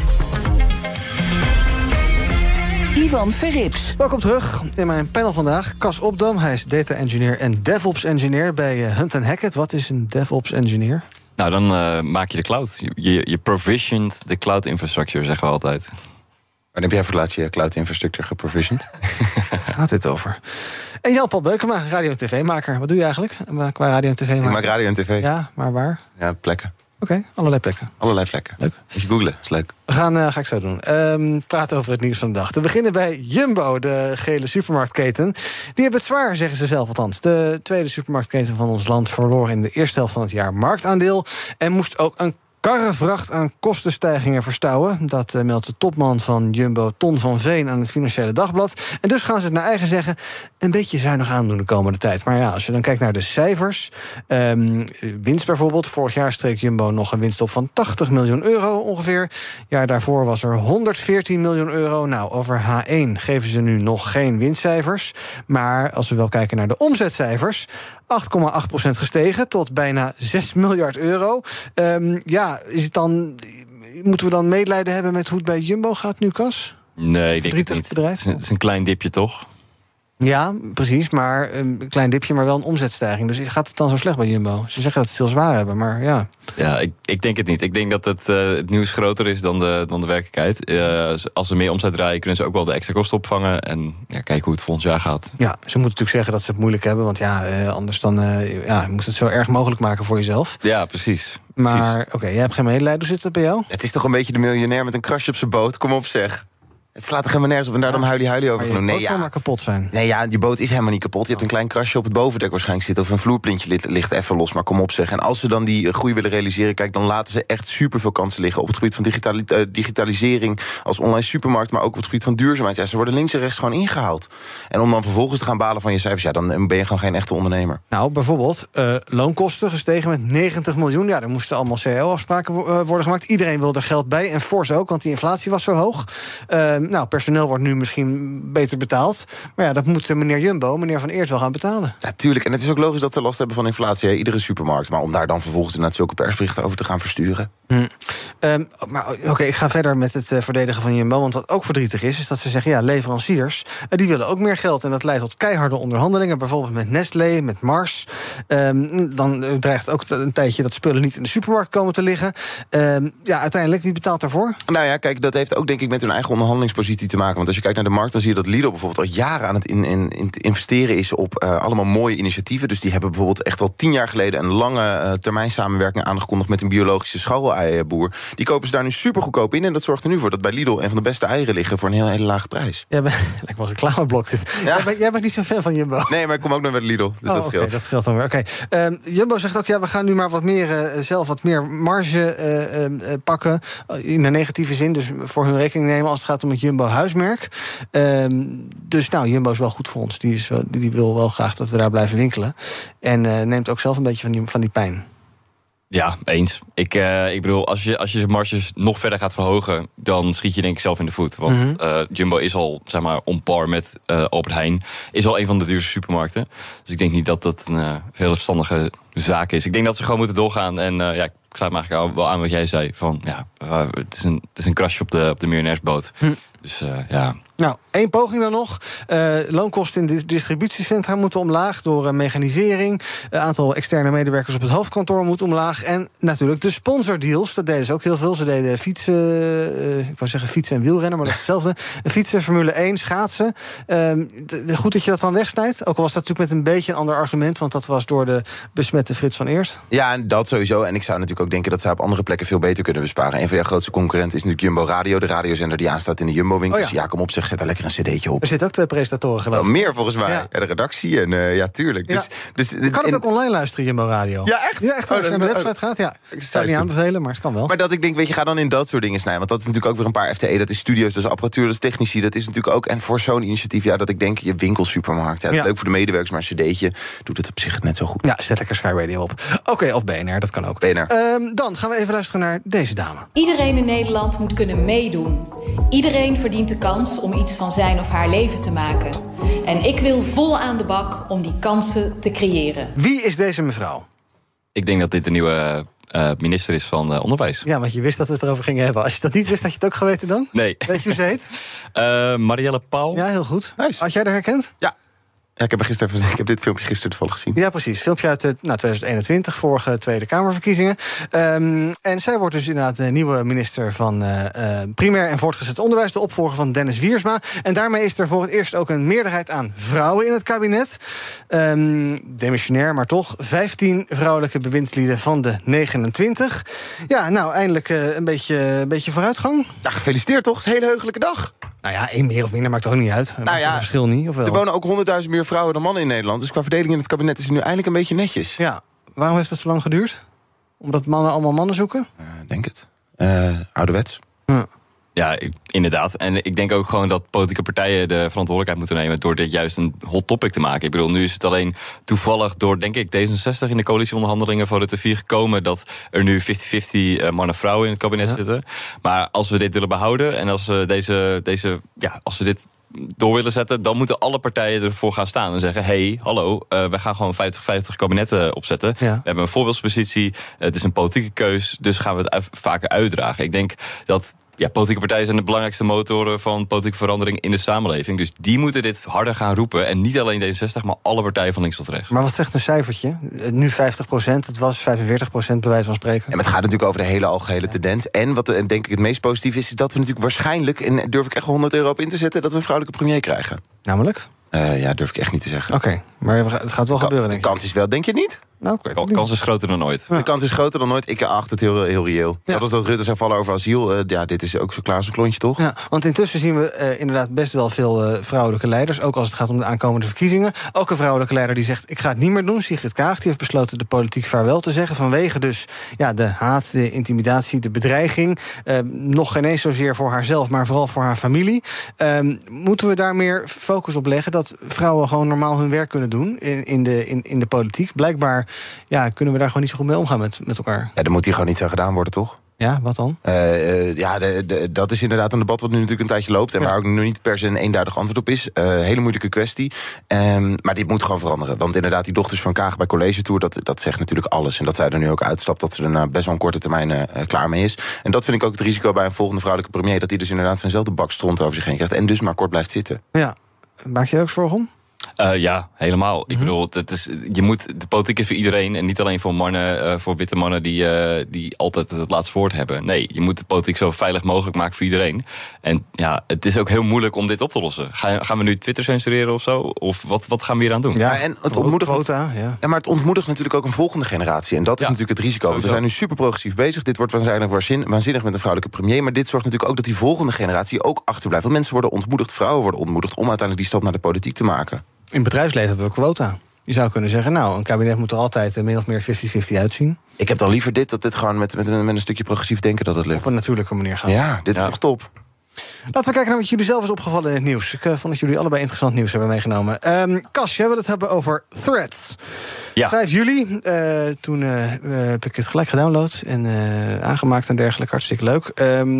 Ivan Verrips. Welkom terug in mijn panel vandaag. Cas Opdam, hij is data engineer en DevOps engineer bij Hunt & Hackett. Wat is een DevOps engineer? Nou, dan maak je de cloud. Je provisioned de cloud infrastructure, zeggen we altijd. Wanneer heb jij voor het laatst je cloud infrastructure geprovisioned? Gaat dit over? En Jan-Paul Beukema, radio- en tv-maker. Wat doe je eigenlijk qua radio- en tv-maker? Ik maak radio en tv. Ja, maar waar? Ja, plekken. Oké, allerlei plekken. Allerlei vlekken. Leuk. Moet je googlen, is leuk. Ga ik zo doen. Praten over het nieuws van de dag. We beginnen bij Jumbo, de gele supermarktketen. Die hebben het zwaar, zeggen ze zelf althans. De tweede supermarktketen van ons land verloor in de eerste helft van het jaar marktaandeel en moest ook een karrevracht aan kostenstijgingen verstouwen. Dat meldt de topman van Jumbo, Ton van Veen, aan het Financiële Dagblad. En dus gaan ze het naar eigen zeggen een beetje zuinig aandoen de komende tijd. Maar ja, als je dan kijkt naar de cijfers, winst bijvoorbeeld. Vorig jaar streek Jumbo nog een winst op van 80 miljoen euro ongeveer. Jaar daarvoor was er 114 miljoen euro. Nou, over H1 geven ze nu nog geen winstcijfers. Maar als we wel kijken naar de omzetcijfers, 8,8% gestegen tot bijna 6 miljard euro. Is het dan, moeten we dan medelijden hebben met hoe het bij Jumbo gaat nu, Cas? Nee, ik denk het niet. Bedrijf? Het is een klein dipje, toch? Ja, precies, maar een klein dipje, maar wel een omzetstijging. Dus gaat het dan zo slecht bij Jumbo? Ze zeggen dat ze het heel zwaar hebben, maar ja. Ja, ik denk het niet. Ik denk dat het nieuws groter is dan de werkelijkheid. Als ze meer omzet draaien, kunnen ze ook wel de extra kosten opvangen. En kijken hoe het volgend jaar gaat. Ja, ze moeten natuurlijk zeggen dat ze het moeilijk hebben. Want anders dan je moet het zo erg mogelijk maken voor jezelf. Ja, precies. Maar oké, jij hebt geen medelijden. Hoe zit het bij jou? Het is toch een beetje de miljonair met een krasje op zijn boot. Kom op, zeg. Het slaat er helemaal nergens op en daar dan huilie over genoemd. Nee, boot zou maar kapot zijn. Nee, ja, die boot is helemaal niet kapot. Je hebt een klein krasje op het bovendek waarschijnlijk zitten. Of een vloerplintje ligt even los, maar kom op zeg. En als ze dan die groei willen realiseren, kijk, dan laten ze echt superveel kansen liggen. Op het gebied van digitalisering als online supermarkt, maar ook op het gebied van duurzaamheid. Ja, ze worden links en rechts gewoon ingehaald. En om dan vervolgens te gaan balen van je cijfers, ja, dan ben je gewoon geen echte ondernemer. Nou, bijvoorbeeld loonkosten gestegen met 90 miljoen. Ja, er moesten allemaal CAO-afspraken worden gemaakt. Iedereen wilde er geld bij en fors ook, want die inflatie was zo hoog. Personeel wordt nu misschien beter betaald. Maar ja, dat moet meneer Jumbo, meneer Van Eert wel gaan betalen. Ja, tuurlijk. En het is ook logisch dat ze last hebben van inflatie. Iedere supermarkt. Maar om daar dan vervolgens inderdaad zulke persberichten over te gaan versturen. Maar ik ga verder met het verdedigen van Jumbo. Want wat ook verdrietig is dat ze zeggen, ja, leveranciers, die willen ook meer geld. En dat leidt tot keiharde onderhandelingen. Bijvoorbeeld met Nestlé, met Mars. Dan dreigt ook een tijdje dat spullen niet in de supermarkt komen te liggen. Uiteindelijk, wie betaalt daarvoor? Nou ja, kijk, dat heeft ook denk ik met hun eigen onderhandelingspositie te maken. Want als je kijkt naar de markt, dan zie je dat Lidl bijvoorbeeld al jaren aan het investeren is op allemaal mooie initiatieven. Dus die hebben bijvoorbeeld echt al 10 jaar geleden een lange termijn samenwerking aangekondigd met een biologische schouwereiboer. Die kopen ze daar nu super goedkoop in. En dat zorgt er nu voor dat bij Lidl een van de beste eieren liggen voor een hele lage prijs. Lijkt me een reclameblok dit. Ja. Jij bent niet zo'n fan van Jumbo. Nee, maar ik kom ook nog bij Lidl. Dus dat scheelt. Dat scheelt dan weer. Oké. Jumbo zegt ook, we gaan nu maar zelf wat meer marge pakken. In een negatieve zin. Dus voor hun rekening nemen als het gaat om het Jumbo huismerk. Dus Jumbo is wel goed voor ons. Die wil wel graag dat we daar blijven winkelen. En neemt ook zelf een beetje van die pijn. Ja, eens. Ik bedoel, als je de marges nog verder gaat verhogen, dan schiet je denk ik zelf in de voet. Want Jumbo is al, zeg maar, on par met Albert Heijn. Is al een van de duurste supermarkten. Dus ik denk niet dat dat een heel verstandige zaak is. Ik denk dat ze gewoon moeten doorgaan. En ik sluit me eigenlijk wel aan wat jij zei. Van, het is een krasje op de miljonairsboot. Dus ja. Nou, 1 poging dan nog. Loonkosten in de distributiecentra moeten omlaag door mechanisering. Aantal externe medewerkers op het hoofdkantoor moet omlaag. En natuurlijk de sponsordeals. Dat deden ze ook heel veel. Ze deden fietsen en wielrennen, maar dat is hetzelfde. Fietsen, Formule 1, schaatsen. Goed dat je dat dan wegsnijdt. Ook al was dat natuurlijk met een beetje een ander argument, want dat was door de besmette Frits van Eert. Ja, en dat sowieso. En ik zou natuurlijk ook denken dat zij op andere plekken veel beter kunnen besparen. Een van jouw grootste concurrenten is natuurlijk Jumbo Radio. De radiozender die aanstaat in de Jumbo-winkels. Oh ja. Kom op, zet daar lekker een cd'tje op. Er zitten ook 2 presentatoren geloof ik. Wel meer volgens mij. Ja. De redactie en tuurlijk. Ja. Dus je kan het ook online luisteren, Jumbo Radio. Ja, echt? Ja, echt. Als je naar de website gaat, ik zou het niet aanbevelen, maar het kan wel. Maar dat ik denk, ga dan in dat soort dingen snijden. Want dat is natuurlijk ook weer een paar FTE. Dat is studio's, dat is apparatuur, dat is technici. Dat is natuurlijk ook, en voor zo'n initiatief, dat ik denk, je winkelsupermarkt. Ja, dat is leuk voor de medewerkers, maar een cd'tje doet het op zich net zo goed. Ja, zet lekker Sky Radio op. Oké, of BNR, dat kan ook. BNR. Dan gaan we even luisteren naar deze dame. Iedereen in Nederland moet kunnen meedoen. Iedereen verdient de kans om iets van zijn of haar leven te maken. En ik wil vol aan de bak om die kansen te creëren. Wie is deze mevrouw? Ik denk dat dit de nieuwe minister is van Onderwijs. Ja, want je wist dat we het erover gingen hebben. Als je dat niet wist, had je het ook geweten dan? Nee. Weet je hoe ze heet? Marielle Pauw. Ja, heel goed. Nice. Had jij haar herkend? Ja. Ja, ik heb dit filmpje gisteren toevallig gezien. Ja, precies. Filmpje uit 2021, vorige Tweede Kamerverkiezingen. En zij wordt dus inderdaad de nieuwe minister van primair en voortgezet onderwijs, de opvolger van Dennis Wiersma. En daarmee is er voor het eerst ook een meerderheid aan vrouwen in het kabinet. Demissionair, maar toch. 15 vrouwelijke bewindslieden van de 29. Ja, nou, eindelijk een beetje vooruitgang. Ja, gefeliciteerd toch? Het is een hele heugelijke dag. Nou ja, 1 meer of minder maakt ook niet uit. Maakt het verschil niet, of wel? Er wonen ook 100.000 meer vrouwen dan mannen in Nederland. Dus qua verdeling in het kabinet is het nu eindelijk een beetje netjes. Ja, waarom heeft het zo lang geduurd? Omdat mannen allemaal mannen zoeken? Denk het. Ouderwets. Ja, inderdaad. En ik denk ook gewoon dat politieke partijen de verantwoordelijkheid moeten nemen door dit juist een hot topic te maken. Ik bedoel, nu is het alleen toevallig door, denk ik, D66 in de coalitieonderhandelingen voor Rutte 4 gekomen dat er nu 50-50 mannen-vrouwen in het kabinet zitten. Maar als we dit willen behouden en als we als we dit door willen zetten, dan moeten alle partijen ervoor gaan staan en zeggen: hey, hallo, wij gaan gewoon 50-50 kabinetten opzetten. Ja. We hebben een voorbeeldspositie, het is een politieke keus, dus gaan we het vaker uitdragen. Ik denk dat politieke partijen zijn de belangrijkste motoren van politieke verandering in de samenleving. Dus die moeten dit harder gaan roepen. En niet alleen D66, maar alle partijen van links tot rechts. Maar wat zegt een cijfertje? Nu 50%, het was 45% bij wijze van spreken. En het gaat natuurlijk over de hele algehele tendens. En wat denk ik het meest positief is dat we natuurlijk waarschijnlijk, en durf ik echt €100 op in te zetten, dat we een vrouwelijke premier krijgen. Namelijk? Durf ik echt niet te zeggen. Oké, maar het gaat wel gebeuren, denk ik. De kans is wel, denk je niet? Nou, de kans is groter dan ooit. Ja. De kans is groter dan ooit. Ik acht het heel reëel. Net als dat Rutte zou vallen over asiel. Dit is ook zo klaar als een klontje, toch? Ja, want intussen zien we inderdaad best wel veel vrouwelijke leiders. Ook als het gaat om de aankomende verkiezingen. Ook een vrouwelijke leider die zegt: ik ga het niet meer doen. Sigrid Kaag die heeft besloten de politiek vaarwel te zeggen. Vanwege dus de haat, de intimidatie, de bedreiging. Nog geen eens zozeer voor haarzelf, maar vooral voor haar familie. Moeten we daar meer focus op leggen? Dat vrouwen gewoon normaal hun werk kunnen doen in de politiek? Blijkbaar kunnen we daar gewoon niet zo goed mee omgaan met elkaar. Ja, dan moet hier gewoon niet zo gedaan worden, toch? Ja, wat dan? Dat is inderdaad een debat wat nu natuurlijk een tijdje loopt en waar ook nog niet per se een eenduidig antwoord op is. Hele moeilijke kwestie. Maar dit moet gewoon veranderen. Want inderdaad, die dochters van Kaag bij College Tour, dat zegt natuurlijk alles. En dat zij er nu ook uitstapt, dat ze er na best wel een korte termijn klaar mee is. En dat vind ik ook het risico bij een volgende vrouwelijke premier, dat hij dus inderdaad zijnzelfde bak stront over zich heen krijgt en dus maar kort blijft zitten. Ja. Maak je er ook zorgen om? Ja, helemaal. Ik bedoel, je moet de politiek is voor iedereen en niet alleen voor mannen, voor witte mannen die altijd het laatste woord hebben. Nee, je moet de politiek zo veilig mogelijk maken voor iedereen. En het is ook heel moeilijk om dit op te lossen. Gaan we nu Twitter censureren of zo? Of wat gaan we hier aan doen? Ja, en het ontmoedigt maar het ontmoedigt natuurlijk ook een volgende generatie. En dat is natuurlijk het risico. Want we zijn nu super progressief bezig. Dit wordt waarschijnlijk waanzinnig met een vrouwelijke premier. Maar dit zorgt natuurlijk ook dat die volgende generatie ook achterblijft. Want mensen worden ontmoedigd, vrouwen worden ontmoedigd om uiteindelijk die stap naar de politiek te maken. In het bedrijfsleven hebben we quota. Je zou kunnen zeggen, een kabinet moet er altijd min of meer 50-50 uitzien. Ik heb dan liever dat dit gewoon met een stukje progressief denken dat het lukt. Op een natuurlijke manier gaan. Ja, dit is toch top. Laten we kijken naar wat jullie zelf is opgevallen in het nieuws. Ik vond dat jullie allebei interessant nieuws hebben meegenomen. Kas, jij wil het hebben over Threads. Ja. 5 juli, toen heb ik het gelijk gedownload en aangemaakt en dergelijke. Hartstikke leuk.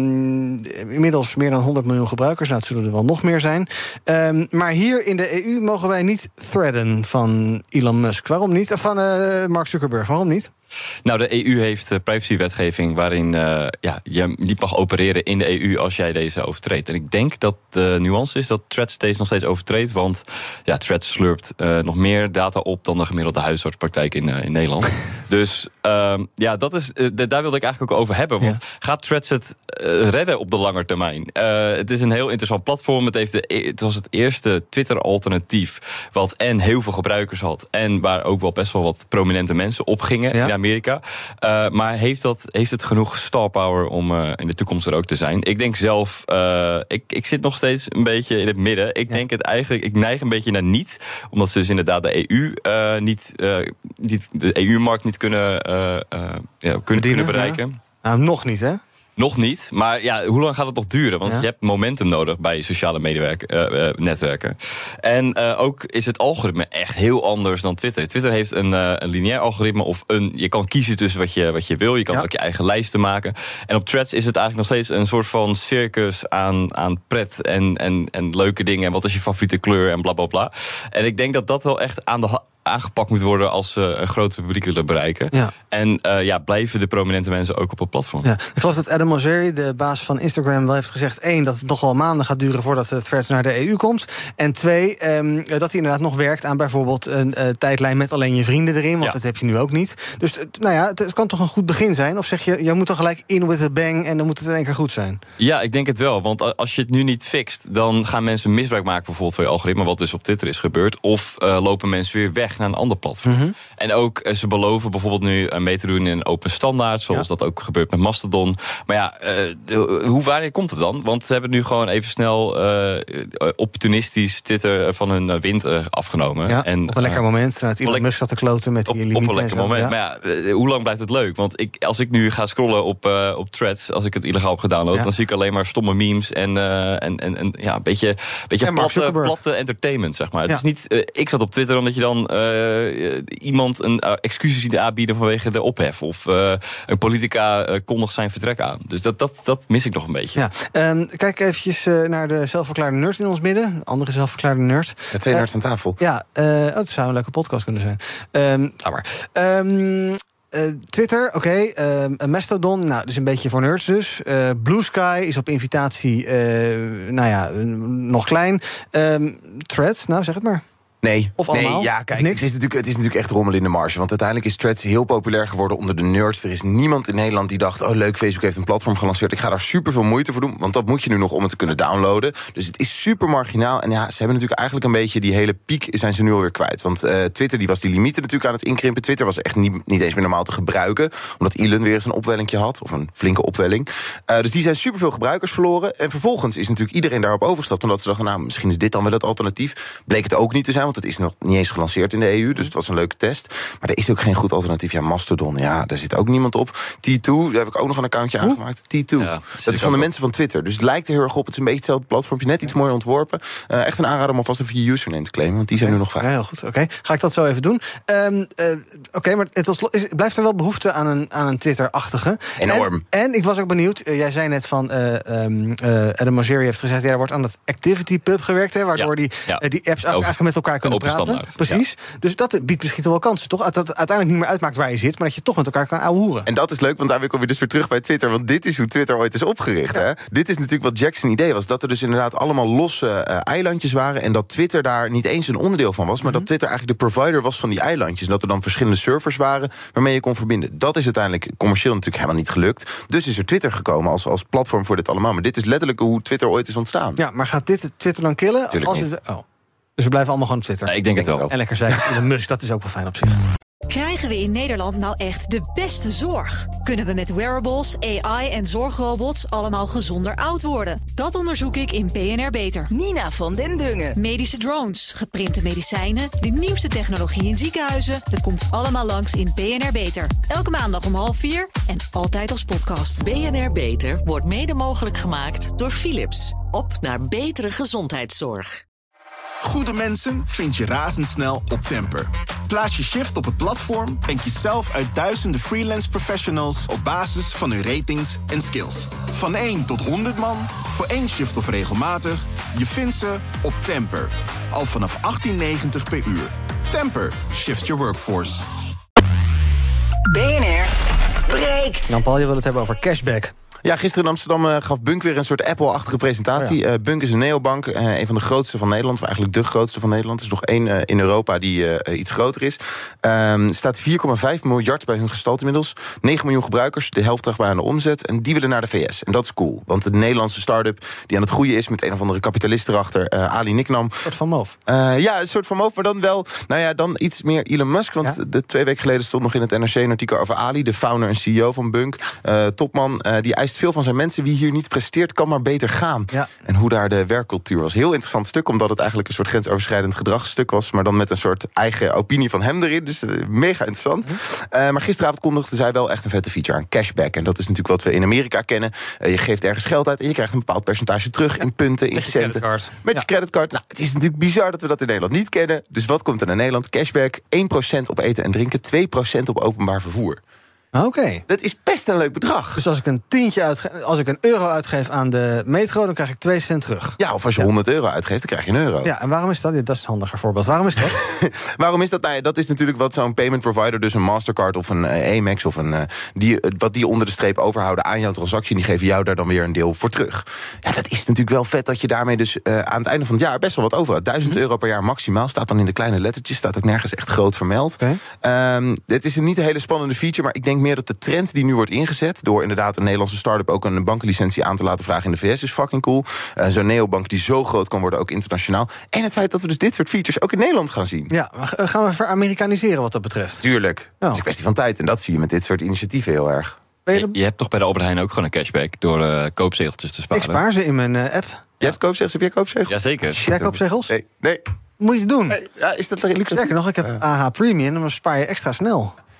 Inmiddels meer dan 100 miljoen gebruikers. Nou, het zullen er wel nog meer zijn. Maar hier in de EU mogen wij niet threaden van Elon Musk. Waarom niet? Van Mark Zuckerberg. Waarom niet? Nou, de EU heeft privacywetgeving waarin je niet mag opereren in de EU als jij deze overtreedt. En ik denk dat de nuance is dat Threads deze nog steeds overtreedt. Want Threads slurpt nog meer data op dan de gemiddelde huisartspraktijk in Nederland. Dus dat is, daar wilde ik eigenlijk ook over hebben. Want gaat Threads het redden op de lange termijn? Het is een heel interessant platform. Het was het eerste Twitter-alternatief wat en heel veel gebruikers had en waar ook wel best wel wat prominente mensen op gingen in Amerika. Maar heeft het genoeg star power om in de toekomst er ook te zijn? Ik denk zelf, ik zit nog steeds een beetje in het midden. Ik denk het eigenlijk, ik neig een beetje naar niet, omdat ze dus inderdaad de EU de EU-markt niet kunnen bereiken. Ja. Nou, nog niet, hè? Nog niet, maar hoe lang gaat het nog duren? Want je hebt momentum nodig bij sociale netwerken. En ook is het algoritme echt heel anders dan Twitter. Twitter heeft een lineair algoritme of je kan kiezen tussen wat je wil. Je kan ook je eigen lijsten maken. En op Threads is het eigenlijk nog steeds een soort van circus aan pret en leuke dingen. En wat is je favoriete kleur en blablabla. En ik denk dat wel echt aangepakt moet worden als ze een groter publiek willen bereiken. Ja. En blijven de prominente mensen ook op het platform. Ja. Ik geloof dat Adam Mosseri, de baas van Instagram, wel heeft gezegd: 1, dat het nog wel maanden gaat duren voordat de Threads naar de EU komt. En 2, dat hij inderdaad nog werkt aan bijvoorbeeld een tijdlijn met alleen je vrienden erin. Want dat heb je nu ook niet. Dus het kan toch een goed begin zijn? Of zeg je moet dan gelijk in with a bang en dan moet het in één keer goed zijn? Ja, ik denk het wel. Want als je het nu niet fixt, dan gaan mensen misbruik maken bijvoorbeeld van je algoritme, wat dus op Twitter is gebeurd. Of lopen mensen weer weg naar een ander platform. Mm-hmm. En ook, ze beloven bijvoorbeeld nu mee te doen in een open standaard, zoals dat ook gebeurt met Mastodon. Maar wanneer komt het dan? Want ze hebben nu gewoon even snel opportunistisch Twitter van hun wind afgenomen. Ja, en, op een lekker moment. Het Elon Musk zat te kloten met die limieten. Op een lekker moment. Ja. Maar hoe lang blijft het leuk? Want als ik nu ga scrollen op Threads, als ik het illegaal heb gedownload, dan zie ik alleen maar stomme memes en een beetje platte entertainment, zeg maar. Het is niet, ik zat op Twitter omdat je dan iemand een excuses zien aanbieden vanwege de ophef. Of een politica kondigt zijn vertrek aan. Dus dat mis ik nog een beetje. Ja. Kijk eventjes naar de zelfverklaarde nerd in ons midden. Andere zelfverklaarde nerd. Met 2 nerds aan tafel. Ja, het zou een leuke podcast kunnen zijn. Twitter, oké. Mastodon, nou, dus een beetje voor nerds dus. Blue Sky is op invitatie, nog klein. Threads, nou, zeg het maar. Nee, of allemaal? Nee, ja, kijk, het is natuurlijk echt rommel in de marge. Want uiteindelijk is Threads heel populair geworden onder de nerds. Er is niemand in Nederland die dacht, leuk, Facebook heeft een platform gelanceerd. Ik ga daar super veel moeite voor doen, want dat moet je nu nog om het te kunnen downloaden. Dus het is super marginaal. En ja, ze hebben natuurlijk eigenlijk een beetje die hele piek zijn ze nu alweer kwijt. Want Twitter die was die limieten natuurlijk aan het inkrimpen. Twitter was echt niet eens meer normaal te gebruiken, omdat Elon weer eens een opwellingje had, of een flinke opwelling. Dus die zijn super veel gebruikers verloren. En vervolgens is natuurlijk iedereen daarop overgestapt, omdat ze dachten, nou, misschien is dit dan wel het alternatief. Bleek het ook niet te zijn, want het is nog niet eens gelanceerd in de EU, dus het was een leuke test. Maar er is ook geen goed alternatief. Ja, Mastodon, ja, daar zit ook niemand op. T2, daar heb ik ook nog een accountje aangemaakt. T2, ja, dat is van de mensen van Twitter. Dus het lijkt er heel erg op. Het is een beetje hetzelfde platformpje, net iets mooier ontworpen. Echt een aanrader om alvast even je username te claimen, want die zijn nu nog vaak. Ja, heel goed, oké. Ga ik dat zo even doen. Maar blijft er wel behoefte aan een Twitter-achtige? Enorm. En ik was ook benieuwd, jij zei net van Adam Mosseri heeft gezegd, er wordt aan het Activity Pub gewerkt, hè, waardoor die apps eigenlijk met elkaar kunnen praten. Standaard. Precies. Ja. Dus dat biedt misschien toch wel kansen, toch? Dat het uiteindelijk niet meer uitmaakt waar je zit, maar dat je toch met elkaar kan ouwehoeren. En dat is leuk, want daar kom je dus weer terug bij Twitter. Want dit is hoe Twitter ooit is opgericht. Ja. Hè? Dit is natuurlijk wat Jackson idee was. Dat er dus inderdaad allemaal losse eilandjes waren. En dat Twitter daar niet eens een onderdeel van was. Maar dat Twitter eigenlijk de provider was van die eilandjes. En dat er dan verschillende servers waren waarmee je kon verbinden. Dat is uiteindelijk commercieel natuurlijk helemaal niet gelukt. Dus is er Twitter gekomen als platform voor dit allemaal. Maar dit is letterlijk hoe Twitter ooit is ontstaan. Ja, maar gaat dit Twitter dan killen? Dus we blijven allemaal gewoon Twitter. Ja, ik denk het wel. En lekker zeggen, Elon Musk, dat is ook wel fijn op zich. Krijgen we in Nederland nou echt de beste zorg? Kunnen we met wearables, AI en zorgrobots allemaal gezonder oud worden? Dat onderzoek ik in BNR Beter. Nina van den Dungen. Medische drones, geprinte medicijnen, de nieuwste technologie in ziekenhuizen. Dat komt allemaal langs in BNR Beter. Elke maandag om 3:30 en altijd als podcast. BNR Beter wordt mede mogelijk gemaakt door Philips. Op naar betere gezondheidszorg. Goede mensen vind je razendsnel op Temper. Plaats je shift op het platform en kies zelf uit duizenden freelance professionals op basis van hun ratings en skills. Van 1 tot 100 man, voor 1 shift of regelmatig, je vindt ze op Temper. Al vanaf 18,90 per uur. Temper, shift your workforce. BNR breekt. Jan-Paul, je wil het hebben over cashback. Ja, gisteren in Amsterdam gaf Bunk weer een soort Apple-achtige presentatie. Ja. Bunk is een neobank, een van de grootste van Nederland. Of eigenlijk de grootste van Nederland. Er is nog één in Europa die iets groter is. Er staat 4,5 miljard bij hun gestald inmiddels. 9 miljoen gebruikers, de helft terug bij aan de omzet. En die willen naar de VS. En dat is cool. Want de Nederlandse start-up die aan het groeien is met een of andere kapitalist erachter, Ali Niknam. Een soort van Moof. Ja, een soort van Moof, maar dan wel, dan iets meer Elon Musk. Want 2 weken geleden stond nog in het NRC een artikel over Ali, de founder en CEO van Bunk. Topman, die eist veel van zijn mensen. Wie hier niet presteert, kan maar beter gaan. Ja. En hoe daar de werkcultuur was. Heel interessant stuk, omdat het eigenlijk een soort grensoverschrijdend gedragsstuk was, maar dan met een soort eigen opinie van hem erin. Dus mega interessant. Maar gisteravond kondigde zij wel echt een vette feature aan. Cashback. En dat is natuurlijk wat we in Amerika kennen. Je geeft ergens geld uit en je krijgt een bepaald percentage terug in punten, in centen. Met je creditcard. Nou, het is natuurlijk bizar dat we dat in Nederland niet kennen. Dus wat komt er naar Nederland? Cashback. 1% op eten en drinken. 2% op openbaar vervoer. Oké. Dat is best een leuk bedrag. Dus als ik een euro uitgeef aan de metro, dan krijg ik 2 cent terug. Ja, of als je 100 euro uitgeeft, dan krijg je €1. Ja, en waarom is dat? Dat is een handiger voorbeeld. Waarom is dat? Waarom is dat? Nou ja, dat is natuurlijk wat zo'n payment provider, dus een Mastercard of een Amex of wat die onder de streep overhouden aan jouw transactie, die geven jou daar dan weer een deel voor terug. Ja, dat is natuurlijk wel vet dat je daarmee dus aan het einde van het jaar best wel wat overhoudt. €1000 per jaar maximaal, staat dan in de kleine lettertjes, staat ook nergens echt groot vermeld. Het is niet een hele spannende feature, maar ik denk meer dat de trend die nu wordt ingezet door inderdaad een Nederlandse start-up ook een bankenlicentie aan te laten vragen in de VS is fucking cool. Zo'n neobank die zo groot kan worden, ook internationaal. En het feit dat we dus dit soort features ook in Nederland gaan zien. Ja, gaan we veramerikaniseren wat dat betreft? Tuurlijk. Het is een kwestie van tijd en dat zie je met dit soort initiatieven heel erg. Je hebt toch bij de Albert Heijn ook gewoon een cashback door koopzegeltjes te sparen? Ik spaar ze in mijn app. Je hebt koopzegels? Heb jij koopzegels? Jazeker. Jij koopzegels? Nee. Moet je het doen. Ja, is dat luxe? Sterker nog, ik heb AH Premium en dan spaar je extra snel.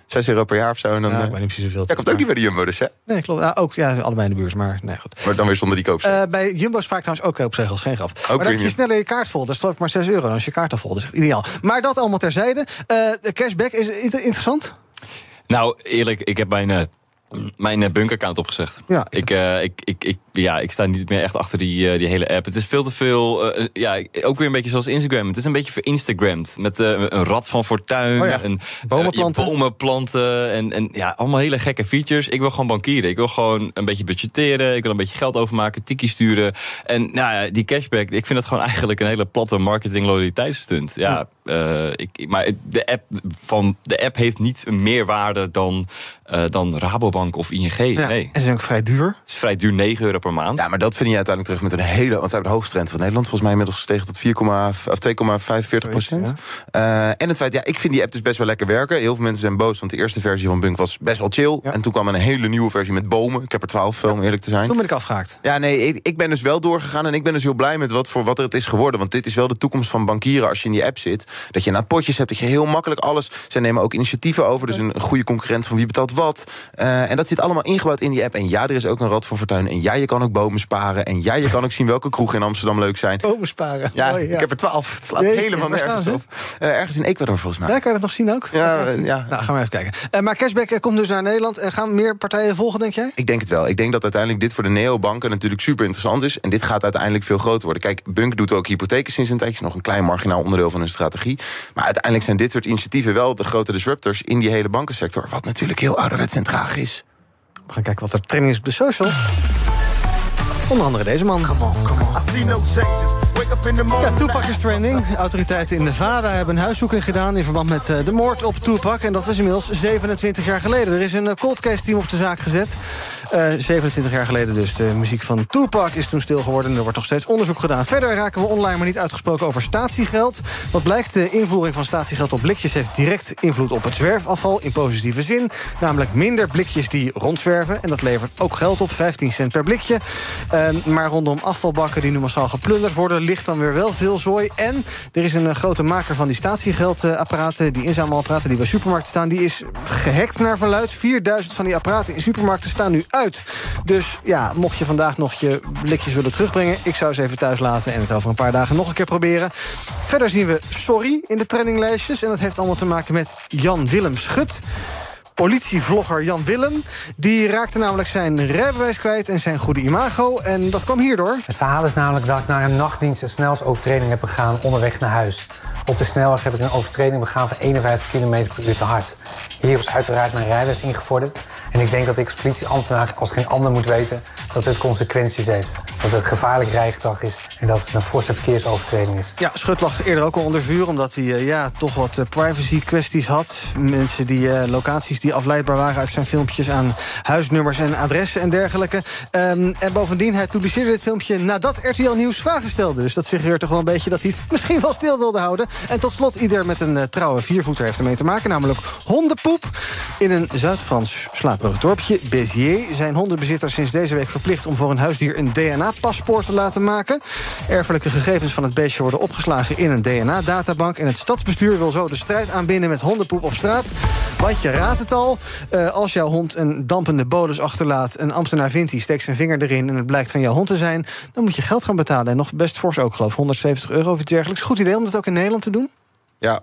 €6 per jaar of zo. En dan, ik weet niet precies hoeveel. Dat komt ook niet bij de Jumbo dus, hè? Nee, klopt. Ja, ook allebei in de buurt, maar nee, goed. Maar dan weer zonder die koopzegel. Bij Jumbo spraak trouwens ook koopzegels, geen grap. Maar premium. dat je sneller je kaart vol, dat is geloof ik maar €6. Dan is je kaart al vol, dat is echt ideaal. Maar dat allemaal terzijde. De cashback, is interessant? Nou, eerlijk, ik heb mijn bunkaccount opgezegd. Ja. Ik sta niet meer echt achter die hele app. Het is veel te veel, ook weer een beetje zoals Instagram. Het is een beetje verinstagramd. Met een rad van fortuin, bomen planten en allemaal hele gekke features. Ik wil gewoon bankieren. Ik wil gewoon een beetje budgetteren. Ik wil een beetje geld overmaken, tikkie sturen. En die cashback, ik vind het gewoon eigenlijk een hele platte marketing loyaliteitsstunt. Maar de app heeft niet een meerwaarde dan Rabobank of ING. Nee. En ze zijn ook vrij duur. Het is vrij duur, €9 per maand. Ja, maar dat vind je uiteindelijk terug met een hele... Want ze hebben de hoogste rente van Nederland volgens mij inmiddels gestegen tot 2,45%. Ja. En het feit, ik vind die app dus best wel lekker werken. Heel veel mensen zijn boos, want de eerste versie van Bunk was best wel chill. Ja. En toen kwam een hele nieuwe versie met bomen. Ik heb er 12 om eerlijk te zijn. Toen ben ik afgehaakt. Ja, nee, ik ben dus wel doorgegaan en ik ben dus heel blij met wat het is geworden. Want dit is wel de toekomst van bankieren als je in die app zit. Dat je potjes hebt, dat je heel makkelijk alles... Zij nemen ook initiatieven over, dus een goede concurrent van wie betaalt wat. En dat zit allemaal ingebouwd in die app. En er is ook een rad van fortuin. En je kan ook bomen sparen. En je kan ook zien welke kroegen in Amsterdam leuk zijn. Bomen sparen. Ja, ik heb er 12. Het slaat helemaal nergens op. Ergens in Ecuador volgens mij. Ja, kan je dat nog zien ook? Ja. Nou, gaan we even kijken. Maar cashback komt dus naar Nederland. Gaan meer partijen volgen, denk jij? Ik denk het wel. Ik denk dat uiteindelijk dit voor de neobanken natuurlijk super interessant is. En dit gaat uiteindelijk veel groter worden. Kijk, Bunk doet ook hypotheken sinds een tijdje. Nog een klein marginaal onderdeel van hun strategie. Maar uiteindelijk zijn dit soort initiatieven wel de grote disruptors in die hele bankensector. Wat natuurlijk heel ouderwets en traag is. We gaan kijken wat er trending is op de socials. Onder andere deze man. Come on. Ja, Tupac is trending. Autoriteiten in Nevada hebben een huiszoeking gedaan in verband met de moord op Tupac. En dat was inmiddels 27 jaar geleden. Er is een cold case team op de zaak gezet. 27 jaar geleden dus. De muziek van Tupac is toen stil geworden en er wordt nog steeds onderzoek gedaan. Verder raken we online maar niet uitgesproken over statiegeld. Wat blijkt, de invoering van statiegeld op blikjes heeft direct invloed op het zwerfafval in positieve zin. Namelijk minder blikjes die rondzwerven. En dat levert ook geld op, 15 cent per blikje. Maar rondom afvalbakken die nu massaal geplunderd worden, ligt dan weer wel veel zooi. En er is een grote maker van die statiegeldapparaten, die inzamelapparaten die bij supermarkten staan, die is gehackt naar verluid. 4000 van die apparaten in supermarkten staan nu uit. Dus ja, mocht je vandaag nog je blikjes willen terugbrengen, ik zou ze even thuis laten en het over een paar dagen nog een keer proberen. Verder zien we sorry in de trendinglijstjes. En dat heeft allemaal te maken met Jan Willem Schut. Politievlogger Jan Willem. Die raakte namelijk zijn rijbewijs kwijt en zijn goede imago. En dat kwam hierdoor. Het verhaal is namelijk dat ik naar een nachtdienst een snelheidsovertreding heb begaan onderweg naar huis. Op de snelweg heb ik een overtreding begaan van 51 km per uur te hard. Hier is uiteraard mijn rijbewijs ingevorderd. En ik denk dat ik als politieambtenaar als geen ander moet weten dat het consequenties heeft. Dat het gevaarlijk rijgedrag is en dat het een forse verkeersovertreding is. Ja, Schut lag eerder ook al onder vuur, omdat hij toch wat privacy kwesties had. Mensen die locaties die afleidbaar waren uit zijn filmpjes aan huisnummers en adressen en dergelijke. En bovendien, hij publiceerde dit filmpje nadat RTL Nieuws vragen stelde. Dus dat suggereert toch wel een beetje dat hij het misschien wel stil wilde houden. En tot slot, ieder met een trouwe viervoeter heeft ermee te maken, namelijk hondenpoep. In een Zuid-Frans slaperig dorpje, Béziers, zijn hondenbezitters sinds deze week verplicht om voor een huisdier een DNA-paspoort te laten maken. Erfelijke gegevens van het beestje worden opgeslagen in een DNA-databank. En het stadsbestuur wil zo de strijd aanbinden met hondenpoep op straat. Want je raadt het al, als jouw hond een dampende bolus achterlaat, een ambtenaar vindt die, steekt zijn vinger erin en het blijkt van jouw hond te zijn, dan moet je geld gaan betalen. En nog best fors ook, geloof ik, €170 of iets dergelijks. Goed idee om dat ook in Nederland te doen? Ja.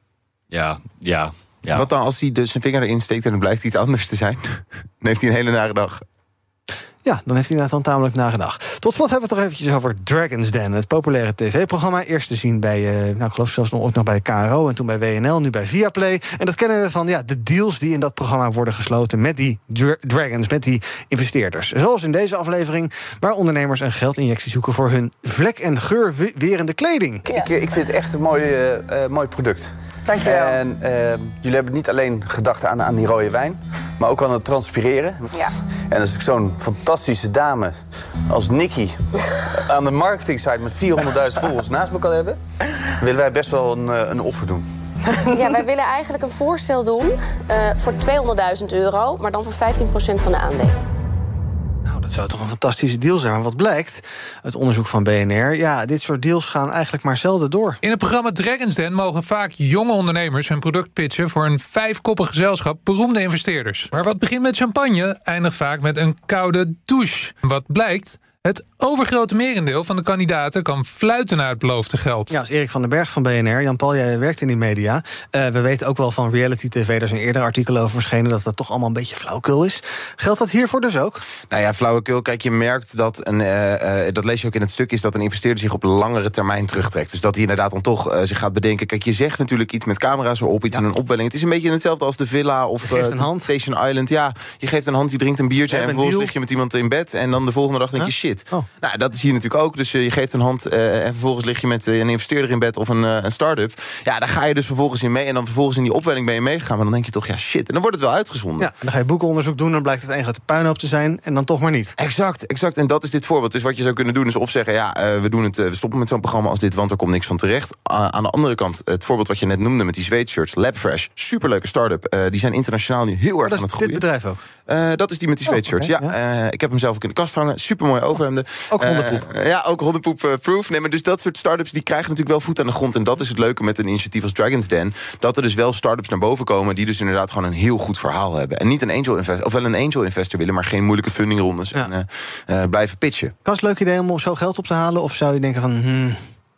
Ja. Wat dan als hij dus zijn vinger erin steekt en het blijkt iets anders te zijn? Dan heeft hij een hele nare dag. Ja, dan heeft hij inderdaad een tamelijk nare dag. Tot slot hebben we het toch eventjes over Dragon's Den. Het populaire tv-programma. Eerst te zien bij, ik geloof zelfs ooit nog bij KRO en toen bij WNL, nu bij Viaplay. En dat kennen we van de deals die in dat programma worden gesloten met die dragons, met die investeerders. Zoals in deze aflevering, waar ondernemers een geldinjectie zoeken voor hun vlek- en geurwerende kleding. Ik vind het echt een mooi product. Dankjewel. En jullie hebben niet alleen gedacht aan die rode wijn, maar ook aan het transpireren. Ja. En als ik zo'n fantastische dame als Nikki aan de marketingsite met 400.000 volgers naast me kan hebben, willen wij best wel een offer doen. Ja, wij willen eigenlijk een voorstel doen voor €200.000, maar dan voor 15% van de aandelen. Nou, dat zou toch een fantastische deal zijn. Maar wat blijkt, het onderzoek van BNR... ja, dit soort deals gaan eigenlijk maar zelden door. In het programma Dragon's Den mogen vaak jonge ondernemers hun product pitchen voor een 5-koppig gezelschap beroemde investeerders. Maar wat begint met champagne, eindigt vaak met een koude douche. Wat blijkt? Het overgrote merendeel van de kandidaten kan fluiten naar het beloofde geld. Ja, als Erik van den Berg van BNR. Jan-Paul, jij werkt in die media. We weten ook wel van reality tv, daar zijn eerder artikelen over verschenen... dat toch allemaal een beetje flauwekul is. Geldt dat hiervoor dus ook? Nou ja, flauwekul. Kijk, je merkt dat, dat lees je ook in het stuk... is dat een investeerder zich op langere termijn terugtrekt. Dus dat hij inderdaad dan toch zich gaat bedenken... kijk, je zegt natuurlijk iets met camera's erop, iets in een opwelling. Het is een beetje hetzelfde als de villa of Station Island. Ja, je geeft een hand, je drinkt een biertje... en vervolgens lig je met iemand in bed... en dan de volgende dag denk je, shit. Oh. Nou, dat is hier natuurlijk ook. Dus je geeft een hand en vervolgens lig je met een investeerder in bed of een start-up. Ja, daar ga je dus vervolgens in mee. En dan vervolgens in die opwelling ben je meegegaan. Maar dan denk je toch, ja, shit. En dan wordt het wel uitgezonden. Ja, en dan ga je boekenonderzoek doen. Dan blijkt het een grote puinhoop te zijn. En dan toch maar niet. Exact. En dat is dit voorbeeld. Dus wat je zou kunnen doen is of zeggen... ja, we stoppen met zo'n programma als dit... want er komt niks van terecht. Aan de andere kant, het voorbeeld wat je net noemde... met die zweetshirts, Labfresh, superleuke start-up. Die zijn internationaal nu heel erg aan het groeien. Dit bedrijf ook? Dat is die met die zweetshirts, ja. Ik heb hem zelf ook in de kast hangen. Supermooi overhemden. Ook hondenpoep. Ja, ook hondenpoep-proof. Nee, maar dus dat soort start-ups die krijgen natuurlijk wel voet aan de grond. En dat is het leuke met een initiatief als Dragon's Den. Dat er dus wel start-ups naar boven komen... die dus inderdaad gewoon een heel goed verhaal hebben. En niet een angel investor, of wel een angel investor willen... maar geen moeilijke fundingrondes en blijven pitchen. Kan het een leuk idee om zo geld op te halen? Of zou je denken van...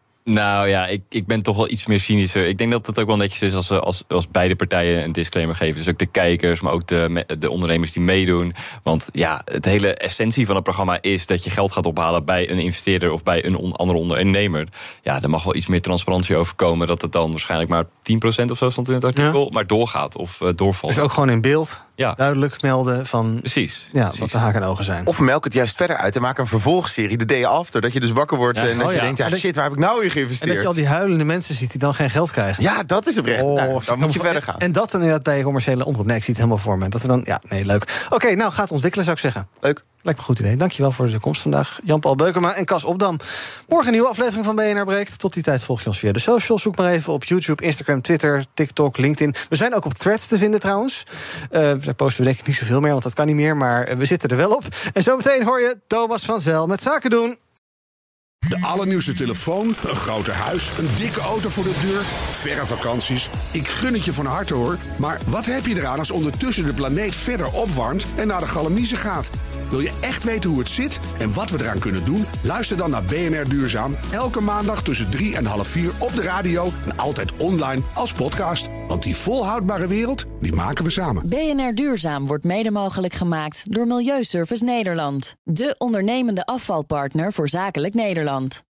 Nou ja, ik ben toch wel iets meer cynischer. Ik denk dat het ook wel netjes is als beide partijen een disclaimer geven. Dus ook de kijkers, maar ook de ondernemers die meedoen. Want ja, het hele essentie van het programma is... dat je geld gaat ophalen bij een investeerder... of bij een andere ondernemer. Ja, er mag wel iets meer transparantie over komen... dat het dan waarschijnlijk maar 10% of zo stond in het artikel... maar doorgaat of doorvalt. Dus ook gewoon in beeld duidelijk melden van... Precies. Wat de haken en ogen zijn. Of melk het juist verder uit en maak een vervolgserie... de day after, dat je dus wakker wordt en dat je denkt... ja, shit, waar heb ik nou in geïnvesteerd? En dat je al die huilende mensen ziet die dan geen geld krijgen. Ja, dat is oprecht. Dan moet je verder gaan. En dat inderdaad bij commerciële omroep. Nee, ik zie het helemaal voor me. Dat we dan, leuk. Oké, nou, gaat ontwikkelen, zou ik zeggen. Leuk. Lijkt me een goed idee. Dankjewel voor de komst vandaag. Jan-Paul Beukema en Cas Opdam. Morgen een nieuwe aflevering van BNR Breekt. Tot die tijd volg je ons via de socials. Zoek maar even op YouTube, Instagram, Twitter, TikTok, LinkedIn. We zijn ook op Threads te vinden trouwens. Daar posten we denk ik niet zoveel meer, want dat kan niet meer. Maar we zitten er wel op. En zometeen hoor je Thomas van Zel met Zaken doen. De allernieuwste telefoon, een groter huis, een dikke auto voor de deur, verre vakanties. Ik gun het je van harte hoor. Maar wat heb je eraan als ondertussen de planeet verder opwarmt en naar de galamiezen gaat? Wil je echt weten hoe het zit en wat we eraan kunnen doen? Luister dan naar BNR Duurzaam. Elke maandag tussen 3 en half 4 op de radio en altijd online als podcast. Want die volhoudbare wereld, die maken we samen. BNR Duurzaam wordt mede mogelijk gemaakt door Milieuservice Nederland. De ondernemende afvalpartner voor zakelijk Nederland.